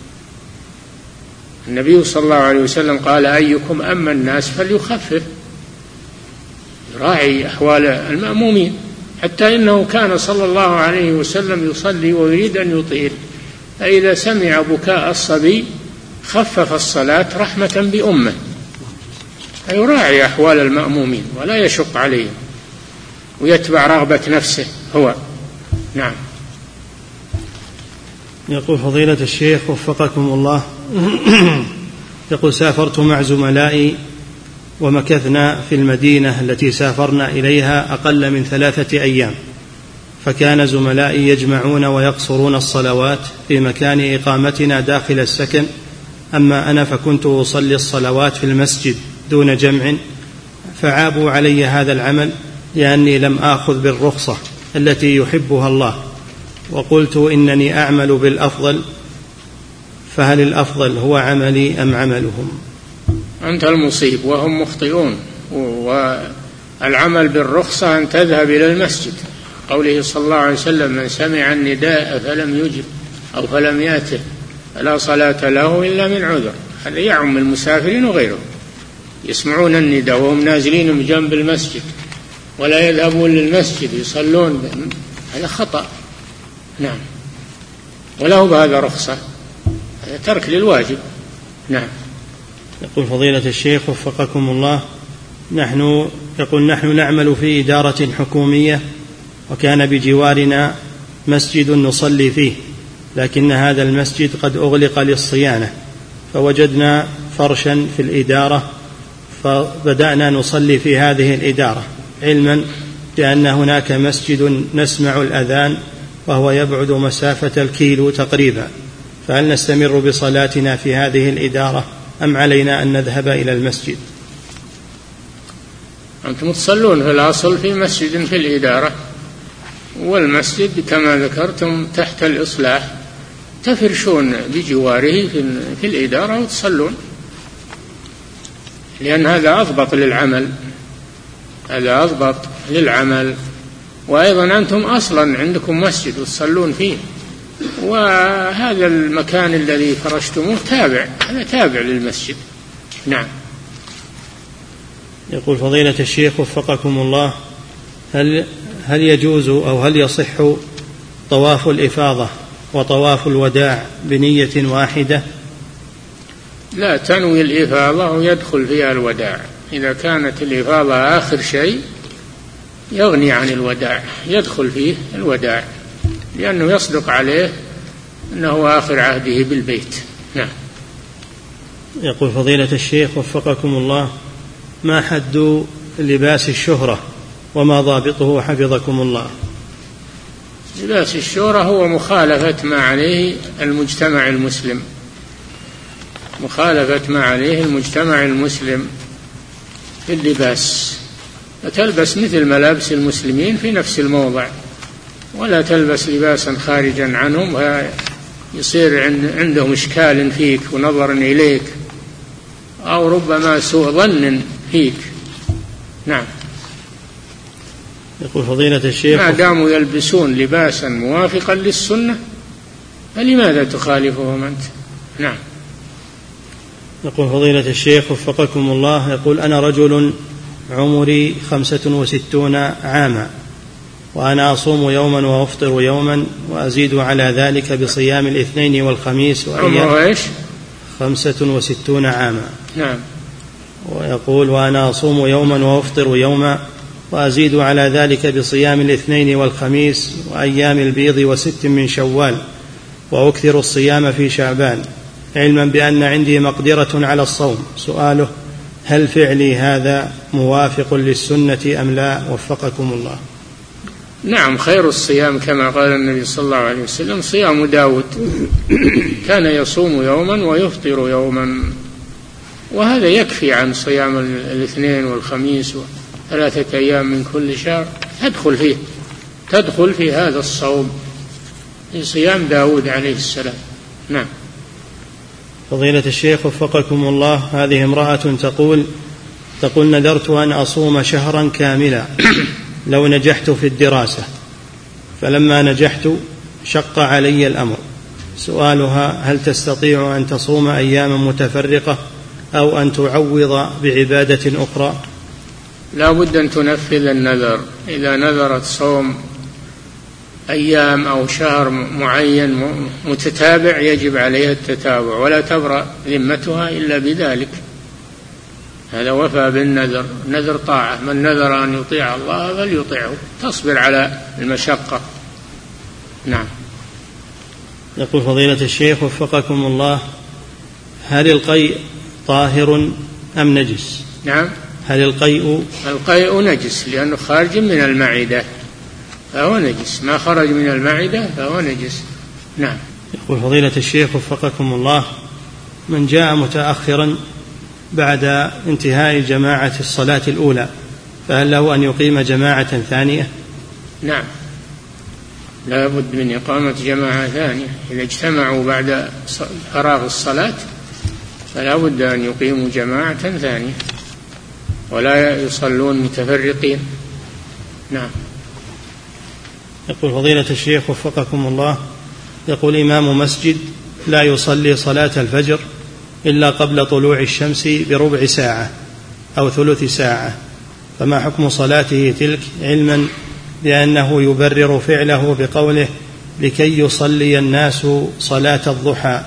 النبي صلى الله عليه وسلم قال: أيكم أما الناس فليخفف، يراعي أحوال المأمومين، حتى إنه كان صلى الله عليه وسلم يصلي ويريد أن يطيل، فإذا سمع بكاء الصبي خفف الصلاة رحمة بأمه، فيراعي أحوال المأمومين ولا يشق عليهم ويتبع رغبة نفسه هو. نعم. يقول فضيلة الشيخ وفقكم الله: يقول سافرت مع زملائي ومكثنا في المدينة التي سافرنا إليها أقل من ثلاثة أيام، فكان زملائي يجمعون ويقصرون الصلوات في مكان إقامتنا داخل السكن، أما أنا فكنت أصلي الصلوات في المسجد دون جمع، فعابوا علي هذا العمل لأني لم آخذ بالرخصة التي يحبها الله، وقلت إنني أعمل بالأفضل، فهل الأفضل هو عملي أم عملهم؟ أنت المصيب وهم مخطئون، والعمل بالرخصة أن تذهب إلى المسجد، قوله صلى الله عليه وسلم: من سمع النداء فلم يجب أو فلم يأته فلا صلاة له إلا من عذر. هذا يعم المسافرين وغيرهم، يسمعون النداء وهم نازلين من جنب المسجد ولا يذهبون للمسجد يصلون، هذا خطأ. نعم. وله بهذا رخصة، هذا ترك للواجب. نعم. يقول فضيلة الشيخ وفقكم الله: نحن يقول نحن نعمل في إدارة حكومية، وكان بجوارنا مسجد نصلي فيه، لكن هذا المسجد قد أغلق للصيانة، فوجدنا فرشا في الإدارة فبدأنا نصلي في هذه الإدارة، علما بأن هناك مسجد نسمع الأذان وهو يبعد مسافة الكيلو تقريبا، فهل نستمر بصلاتنا في هذه الإدارة أم علينا أن نذهب إلى المسجد؟ أنتم تصلون في الأصل في مسجد في الإدارة، والمسجد كما ذكرتم تحت الإصلاح، تفرشون بجواره في الإدارة وتصلون، لأن هذا أضبط للعمل، هذا أضبط للعمل. وأيضا أنتم أصلا عندكم مسجد وتصلون فيه، وهذا المكان الذي فرشتموه تابع، هذا تابع للمسجد. نعم. يقول فضيلة الشيخ وفقكم الله: هل هل يجوز أو هل يصح طواف الإفاضة وطواف الوداع بنية واحدة؟ لا، تنوي الإفاضة ويدخل فيها الوداع. إذا كانت الإفاضة آخر شيء يغني عن الوداع، يدخل فيه الوداع، لأنه يصدق عليه أنه آخر عهده بالبيت. نعم. يقول فضيلة الشيخ وفقكم الله: ما حد لباس الشهرة وما ضابطه حفظكم الله؟ لباس الشهرة هو مخالفة ما عليه المجتمع المسلم، مخالفة ما عليه المجتمع المسلم في اللباس، فتلبس مثل ملابس المسلمين في نفس الموضع، ولا تلبس لباسا خارجا عنهم يصير عندهم إشكال فيك ونظر إليك أو ربما سوء ظن فيك. نعم. يقول فضيلة الشيخ: ما داموا يلبسون لباسا موافقا للسنة فلماذا تخالفهم أنت؟ نعم. يقول فضيلة الشيخ وفقكم الله: يقول أنا رجل عمري خمسة وستون عاما، وأنا أصوم يوما وأفطر يوما وأزيد على ذلك بصيام الاثنين والخميس وأيام. خمسة وستون عاما. نعم. ويقول وأنا أصوم يوما وأفطر يوما وأزيد على ذلك بصيام الاثنين والخميس وأيام البيض وست من شوال، وأكثر الصيام في شعبان، علما بأن عندي مقدرة على الصوم. سؤاله: هل فعلي هذا موافق للسنة أم لا؟ وفقكم الله. نعم، خير الصيام كما قال النبي صلى الله عليه وسلم صيام داود، كان يصوم يوما ويفطر يوما، وهذا يكفي عن صيام الاثنين والخميس وثلاثة أيام من كل شهر، تدخل فيه تدخل في هذا الصوم في صيام داود عليه السلام. نعم. فضيلة الشيخ وفقكم الله: هذه امرأة تقول تقول نذرت أن أصوم شهرا كاملا لو نجحت في الدراسة، فلما نجحت شق علي الأمر. سؤالها: هل تستطيع أن تصوم أياما متفرقة أو أن تعوض بعبادة أخرى؟ لا بد أن تنفذ النذر. إذا نذرت صوم أيام أو شهر معين متتابع يجب عليها التتابع، ولا تبرأ ذمتها إلا بذلك. هذا وفى بالنذر، نذر طاعة، من نذر أن يطيع الله فليطيعه، تصبر على المشقة. نعم. يقول فضيلة الشيخ وفقكم الله: هل القيء طاهر أم نجس؟ نعم. هل القيء القيء نجس لأنه خارج من المعدة فهو نجس، ما خرج من المعدة فهو نجس. نعم. يقول فضيلة الشيخ وفقكم الله: من جاء متأخرا بعد انتهاء جماعة الصلاة الأولى فهل له أن يقيم جماعة ثانية؟ نعم، لا بد من إقامة جماعة ثانية. إذا اجتمعوا بعد فراغ الصلاة فلا بد أن يقيموا جماعة ثانية ولا يصلون متفرقين. نعم. يقول فضيلة الشيخ وفقكم الله: يقول إمام مسجد لا يصلي صلاة الفجر إلا قبل طلوع الشمس بربع ساعة أو ثلث ساعة، فما حكم صلاته تلك، علما بأنه يبرر فعله بقوله لكي يصلي الناس صلاة الضحى؟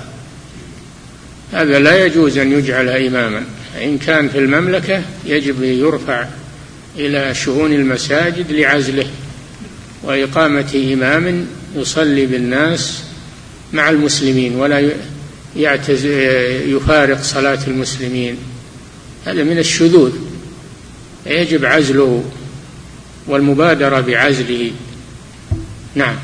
هذا لا يجوز أن يجعل إماما. إن كان في المملكة يجب يرفع إلى شؤون المساجد لعزله وإقامة إمام يصلي بالناس مع المسلمين ولا يعتز يفارق صلاة المسلمين، هذا من الشذوذ، يجب عزله والمبادرة بعزله. نعم.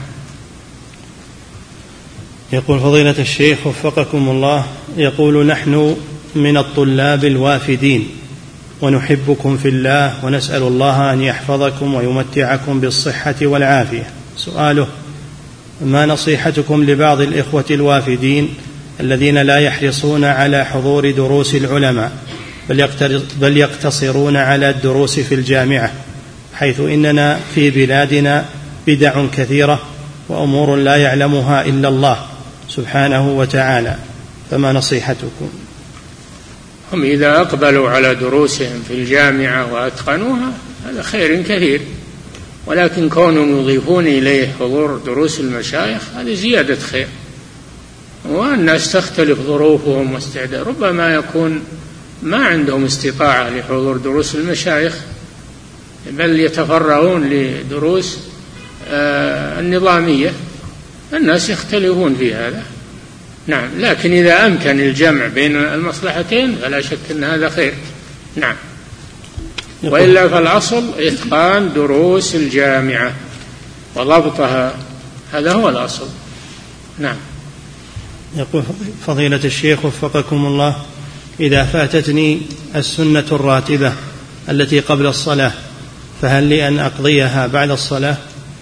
يقول فضيلة الشيخ وفقكم الله: يقول نحن من الطلاب الوافدين ونحبكم في الله ونسأل الله أن يحفظكم ويمتعكم بالصحة والعافية. سؤاله: ما نصيحتكم لبعض الإخوة الوافدين الذين لا يحرصون على حضور دروس العلماء بل يقتصرون على الدروس في الجامعة، حيث إننا في بلادنا بدع كثيرة وأمور لا يعلمها إلا الله سبحانه وتعالى، فما نصيحتكم؟ هم إذا أقبلوا على دروسهم في الجامعة وأتقنوها هذا خير كثير، ولكن كونهم يضيفون إليه حضور دروس المشايخ هذه زيادة خير، والناس تختلف ظروفهم واستعداد، ربما يكون ما عندهم استطاعة لحضور دروس المشايخ بل يتفرغون لدروس آه النظامية، الناس يختلفون في هذا. نعم، لكن إذا أمكن الجمع بين المصلحتين فلا شك أن هذا خير. نعم، وإلا فالأصل إتقان دروس الجامعة وضبطها، هذا هو الأصل. نعم. يقول فضيلة الشيخ وفقكم الله: إذا فاتتني السنة الراتبة التي قبل الصلاة فهل لي أن أقضيها بعد الصلاة؟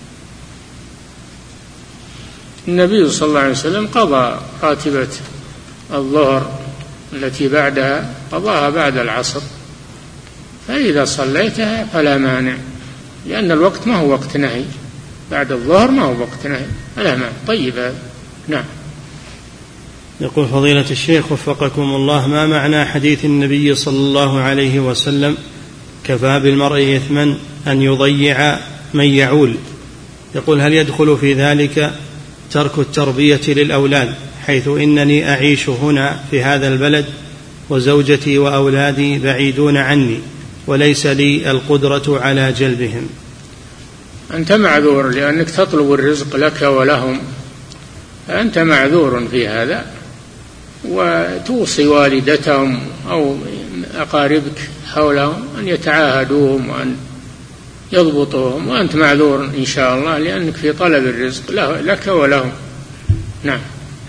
النبي صلى الله عليه وسلم قضى راتبة الظهر التي بعدها، قضاها بعد العصر، فإذا صليتها فلا مانع، لأن الوقت ما هو وقت نهي، بعد الظهر ما هو وقت نهي، فلا مانع. طيب هذا. نعم. يقول فضيلة الشيخ وفقكم الله: ما معنى حديث النبي صلى الله عليه وسلم: كفى بالمرء إثما أن يضيع من يعول؟ يقول: هل يدخل في ذلك ترك التربية للأولاد، حيث إنني أعيش هنا في هذا البلد وزوجتي وأولادي بعيدون عني وليس لي القدرة على جلبهم؟ أنت معذور، لأنك تطلب الرزق لك ولهم، فأنت معذور في هذا، وتوصي والدتهم أو أقاربك حولهم أن يتعاهدوهم وأن يضبطوهم، وأنت معذور إن شاء الله، لأنك في طلب الرزق لك ولهم. نعم.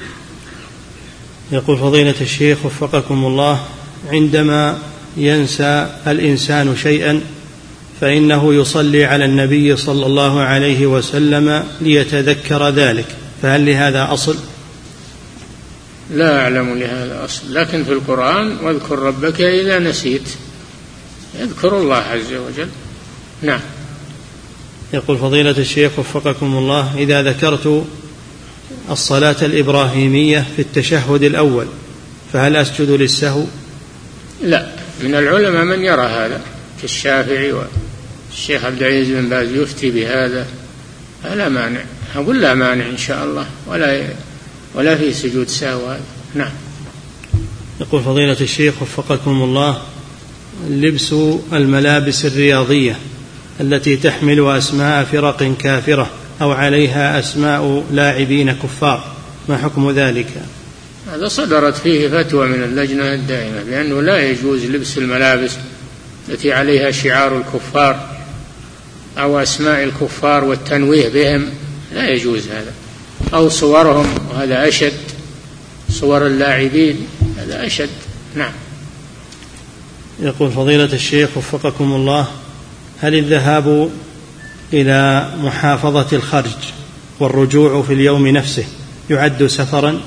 يقول فضيلة الشيخ وفقكم الله: عندما ينسى الإنسان شيئا فإنه يصلي على النبي صلى الله عليه وسلم ليتذكر ذلك، فهل لهذا أصل؟ لا أعلم لهذا أصل، لكن في القرآن: واذكر ربك إذا نسيت، يذكر الله عز وجل. نعم. يقول فضيلة الشيخ وفقكم الله: إذا ذكرت الصلاة الإبراهيمية في التشهد الأول فهل أسجد للسهو؟ لا، من العلماء من يرى هذا كالشافعي والشيخ عبد العزيز بن باز يفتي بهذا، فلا مانع، أقول لا مانع إن شاء الله، ولا ولا في سجود سهو. نعم. يقول فضيلة الشيخ وفقكم الله: لبس الملابس الرياضية التي تحمل أسماء فرق كافرة أو عليها أسماء لاعبين كفار، ما حكم ذلك؟ هذا صدرت فيه فتوى من اللجنة الدائمة بأنه لا يجوز لبس الملابس التي عليها شعار الكفار أو أسماء الكفار والتنويه بهم، لا يجوز هذا، أو صورهم، وهذا أشد، صور اللاعبين هذا أشد. نعم. يقول فضيلة الشيخ وفقكم الله: هل الذهاب إلى محافظة الخرج والرجوع في اليوم نفسه يعد سفرا؟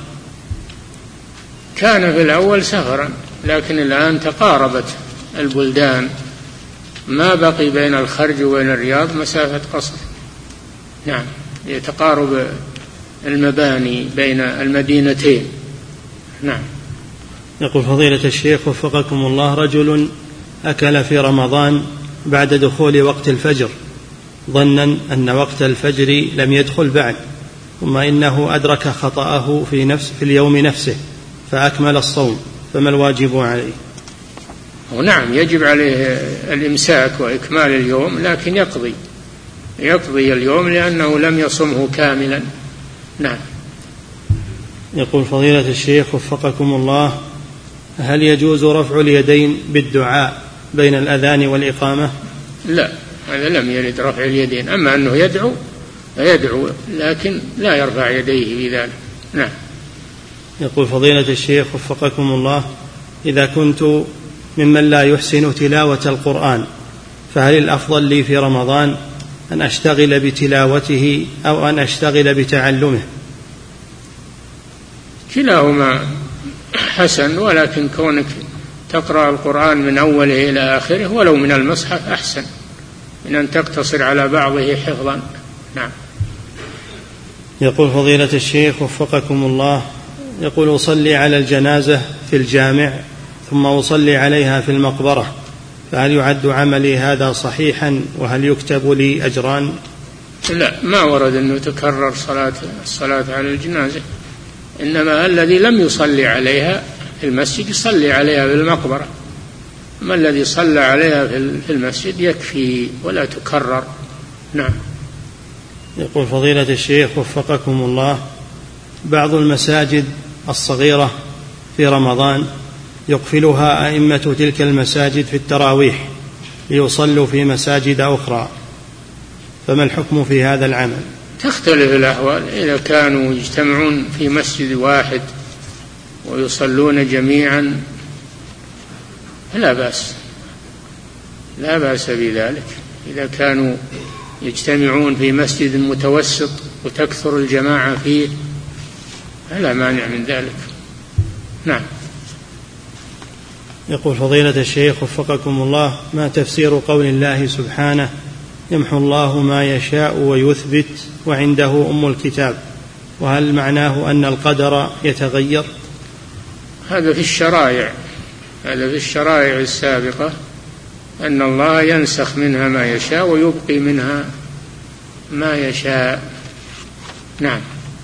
كان في الأول سفرا، لكن الآن تقاربت البلدان، ما بقي بين الخرج وبين الرياض مسافة قصر. نعم، يتقارب المباني بين المدينتين. نعم. يقول فضيلة الشيخ وفقكم الله: رجل أكل في رمضان بعد دخول وقت الفجر ظنا أن وقت الفجر لم يدخل بعد، ثم إنه أدرك خطأه في نفس في اليوم نفسه فأكمل الصوم، فما الواجب عليه؟ ونعم، يجب عليه الإمساك وإكمال اليوم، لكن يقضي يقضي اليوم لأنه لم يصمه كاملا. نعم. يقول فضيلة الشيخ وفقكم الله: هل يجوز رفع اليدين بالدعاء بين الأذان والإقامة؟ لا، هذا لم يرد رفع اليدين، أما أنه يدعو فيدعو، لكن لا يرفع يديه بذلك. نعم. يقول فضيلة الشيخ وفقكم الله: إذا كنت ممن لا يحسن تلاوة القرآن فهل الأفضل لي في رمضان أن أشتغل بتلاوته أو أن أشتغل بتعلمه؟ كلاهما حسن، ولكن كونك تقرأ القرآن من أوله إلى آخره ولو من المصحف أحسن من أن تقتصر على بعضه حفظا. نعم. يقول فضيلة الشيخ وفقكم الله: يقول أصلي على الجنازة في الجامع ثم أصلي عليها في المقبرة، فهل يعد عملي هذا صحيحا وهل يكتب لي أجران؟ لا، ما ورد أنه تكرر صلاة الصلاة على الجنازة، إنما الذي لم يصلي عليها في المسجد يصلي عليها في المقبرة، أما الذي صلى عليها في المسجد يكفي ولا تكرر. نعم. يقول فضيلة الشيخ وفقكم الله: بعض المساجد الصغيرة في رمضان يقفلها أئمة تلك المساجد في التراويح ليصلوا في مساجد أخرى، فما الحكم في هذا العمل؟ تختلف الأحوال. إذا كانوا يجتمعون في مسجد واحد ويصلون جميعا لا بأس، لا بأس بذلك. إذا كانوا يجتمعون في مسجد متوسط وتكثر الجماعة فيه فلا مانع من ذلك. نعم. يقول فضيلة الشيخ وفقكم الله: ما تفسير قول الله سبحانه: يمحو الله ما يشاء ويثبت وعنده أم الكتاب؟ وهل معناه أن القدر يتغير؟ هذا في الشرائع، هذا في الشرائع السابقة أن الله ينسخ منها ما يشاء ويبقي منها ما يشاء. نعم.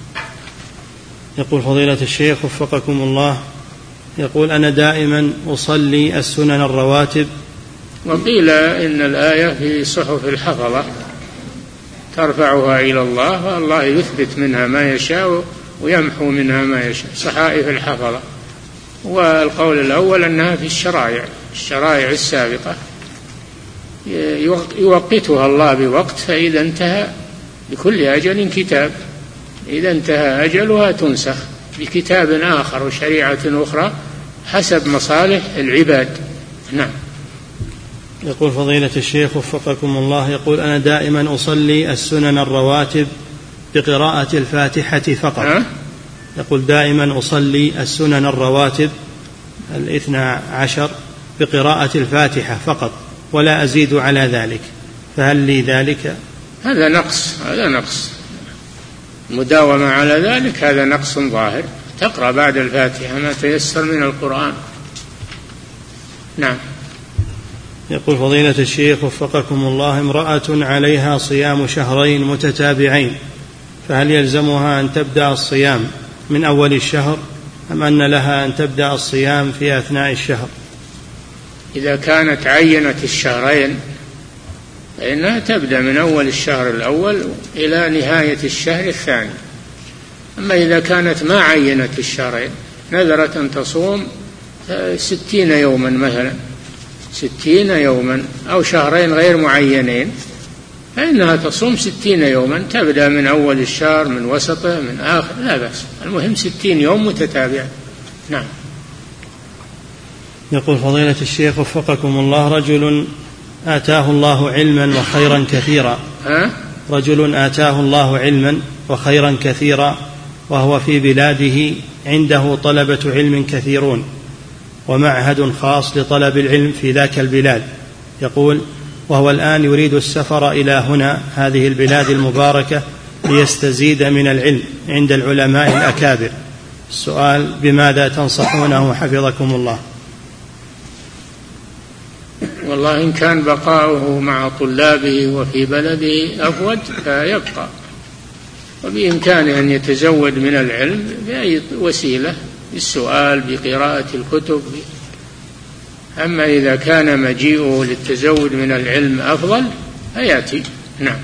يقول فضيلة الشيخ وفقكم الله: يقول أنا دائما أصلي السنن الرواتب. وقيل إن الآية في صحف الحفظة ترفعها إلى الله، والله يثبت منها ما يشاء ويمحو منها ما يشاء، صحائف الحفظة. والقول الأول أنها في الشرائع، الشرائع السابقة يوقتها الله بوقت، فإذا انتهى لكل أجل كتاب، إذا انتهى أجلها تنسخ بكتاب آخر وشريعة أخرى حسب مصالح العباد. نعم. يقول فضيلة الشيخ وفقكم الله: يقول أنا دائما أصلي السنن الرواتب بقراءة الفاتحة فقط. أه؟ يقول دائما أصلي السنن الرواتب الاثنى عشر بقراءة الفاتحة فقط ولا أزيد على ذلك، فهل لي ذلك؟ هذا نقص، هذا نقص. مداومة على ذلك هذا نقص ظاهر. تقرأ بعد الفاتحة ما تيسر من القرآن. نعم. يقول فضيلة الشيخ وفقكم الله: امرأة عليها صيام شهرين متتابعين، فهل يلزمها أن تبدأ الصيام من أول الشهر أم أن لها أن تبدأ الصيام في أثناء الشهر؟ إذا كانت عينت الشهرين فإنها تبدأ من أول الشهر الأول إلى نهاية الشهر الثاني. أما إذا كانت ما عينت الشهرين، نذرت أن تصوم ستين يوما مثلا، ستين يوما أو شهرين غير معينين، فإنها تصوم ستين يوما، تبدأ من أول الشهر من وسطه من آخر، لا بأس، المهم ستين يوم متتابعة. نعم. يقول فضيلة الشيخ وفقكم الله: رجل آتاه الله علما وخيرا كثيرا. ها؟ رجل آتاه الله علما وخيرا كثيرا وهو في بلاده عنده طلبة علم كثيرون ومعهد خاص لطلب العلم في ذاك البلاد، يقول وهو الآن يريد السفر إلى هنا هذه البلاد المباركة ليستزيد من العلم عند العلماء الأكابر. السؤال: بماذا تنصحونه حفظكم الله؟ والله إن كان بقاؤه مع طلابه وفي بلده أفضل فيبقى، وبإمكانه أن يتزود من العلم بأي وسيلة، بالسؤال، بقراءة الكتب. أما إذا كان مجيئه للتزود من العلم أفضل فيأتي. نعم.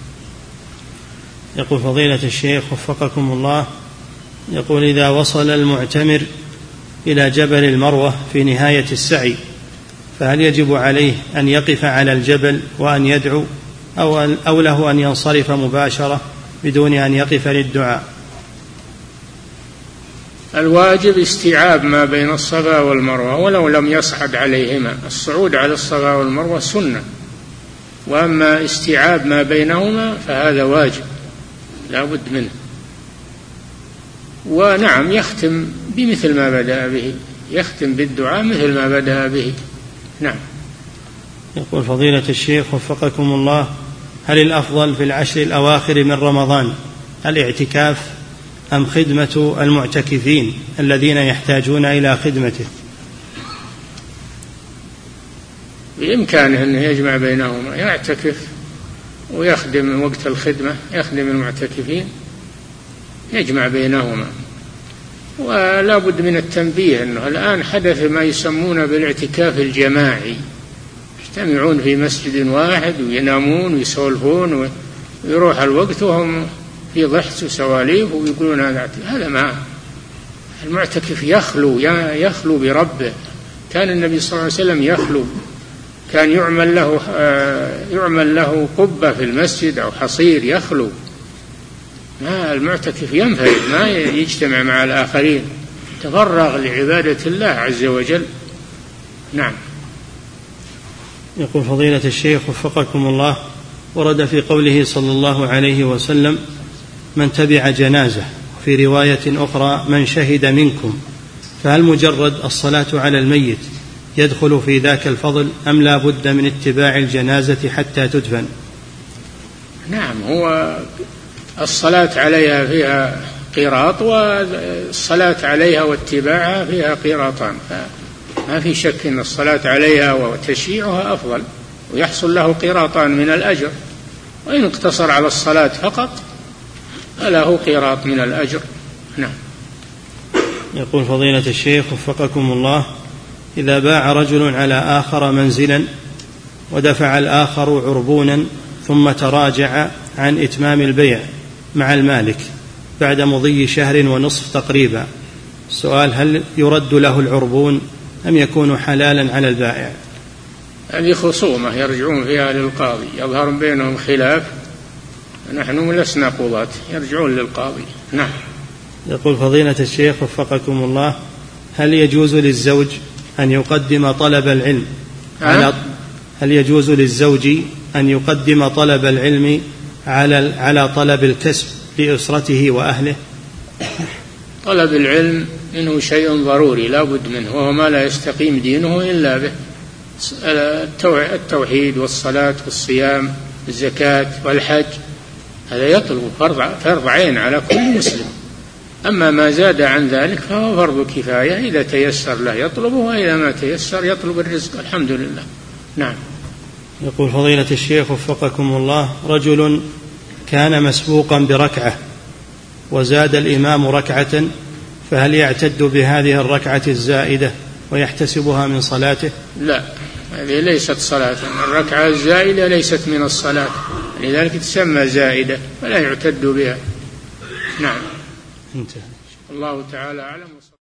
يقول فضيلة الشيخ وفقكم الله: يقول إذا وصل المعتمر إلى جبل المروة في نهاية السعي فهل يجب عليه أن يقف على الجبل وأن يدعو أو, أو له أن ينصرف مباشرة بدون أن يقف للدعاء؟ الواجب استيعاب ما بين الصفا والمروة ولو لم يصعد عليهما، الصعود على الصفا والمروة سنة، وأما استيعاب ما بينهما فهذا واجب لا بد منه. ونعم يختم بمثل ما بدأ به، يختم بالدعاء مثل ما بدأ به. نعم. يقول فضيلة الشيخ وفقكم الله: هل الأفضل في العشر الأواخر من رمضان الاعتكاف أم خدمة المعتكفين الذين يحتاجون إلى خدمته؟ بإمكانه أن يجمع بينهما، يعتكف ويخدم وقت الخدمة، يخدم المعتكفين، يجمع بينهما. ولا بد من التنبيه أنه الآن حدث ما يسمونه بالاعتكاف الجماعي، يجتمعون في مسجد واحد وينامون ويسولفون ويروح الوقت وهم في ضحك وسواليف ويقولون هذا هذا ما المعتكف يخلو يخلو بربه. كان النبي صلى الله عليه وسلم يخلو، كان يعمل له يعمل له قبة في المسجد أو حصير يخلو. ما المعتكف ينفرد، ما يجتمع مع الآخرين، تفرغ لعبادة الله عز وجل. نعم. يقول فضيلة الشيخ وفقكم الله، ورد في قوله صلى الله عليه وسلم من تبع جنازة، في رواية أخرى من شهد منكم، فهل مجرد الصلاة على الميت يدخل في ذاك الفضل أم لا بد من اتباع الجنازة حتى تدفن؟ نعم، هو الصلاة عليها فيها قيراط، والصلاة عليها واتباعها فيها قيراطان، ما في شك أن الصلاة عليها وتشييعها أفضل ويحصل له قيراطان من الأجر، وإن اقتصر على الصلاة فقط فله قيراط من الأجر. نعم. يقول فضيلة الشيخ وفقكم الله، إذا باع رجل على آخر منزلا ودفع الآخر عربونا ثم تراجع عن إتمام البيع مع المالك بعد مضي شهر ونصف تقريبا، السؤال هل يرد له العربون أم يكون حلالا على البائع؟ هذه خصومة يرجعون فيها للقاضي، يظهر بينهم خلاف، نحن لسنا قضاة، يرجعون للقاضي. نعم. يقول فضيلة الشيخ وفقكم الله، هل يجوز للزوج أن يقدم طلب العلم على هل يجوز للزوج أن يقدم طلب العلم على على طلب الكسب لأسرته وأهله؟ طلب العلم إنه شيء ضروري لا بد منه، وهو ما لا يستقيم دينه إلا به. التوحيد والصلاة والصيام والزكاة والحج، هذا يطلب فرض عين على كل مسلم. أما ما زاد عن ذلك فهو فرض كفاية، إذا تيسر له يطلبه، وإذا ما تيسر يطلب الرزق. الحمد لله. نعم. يقول فضيلة الشيخ وفقكم الله، رجل كان مسبوقا بركعة وزاد الإمام ركعة، فهل يعتد بهذه الركعة الزائدة ويحتسبها من صلاته؟ لا، هذه ليست صلاة، الركعة الزائدة ليست من الصلاة، لذلك تسمى زائدة فلا يعتد بها. نعم. انتهى. الله تعالى أعلم.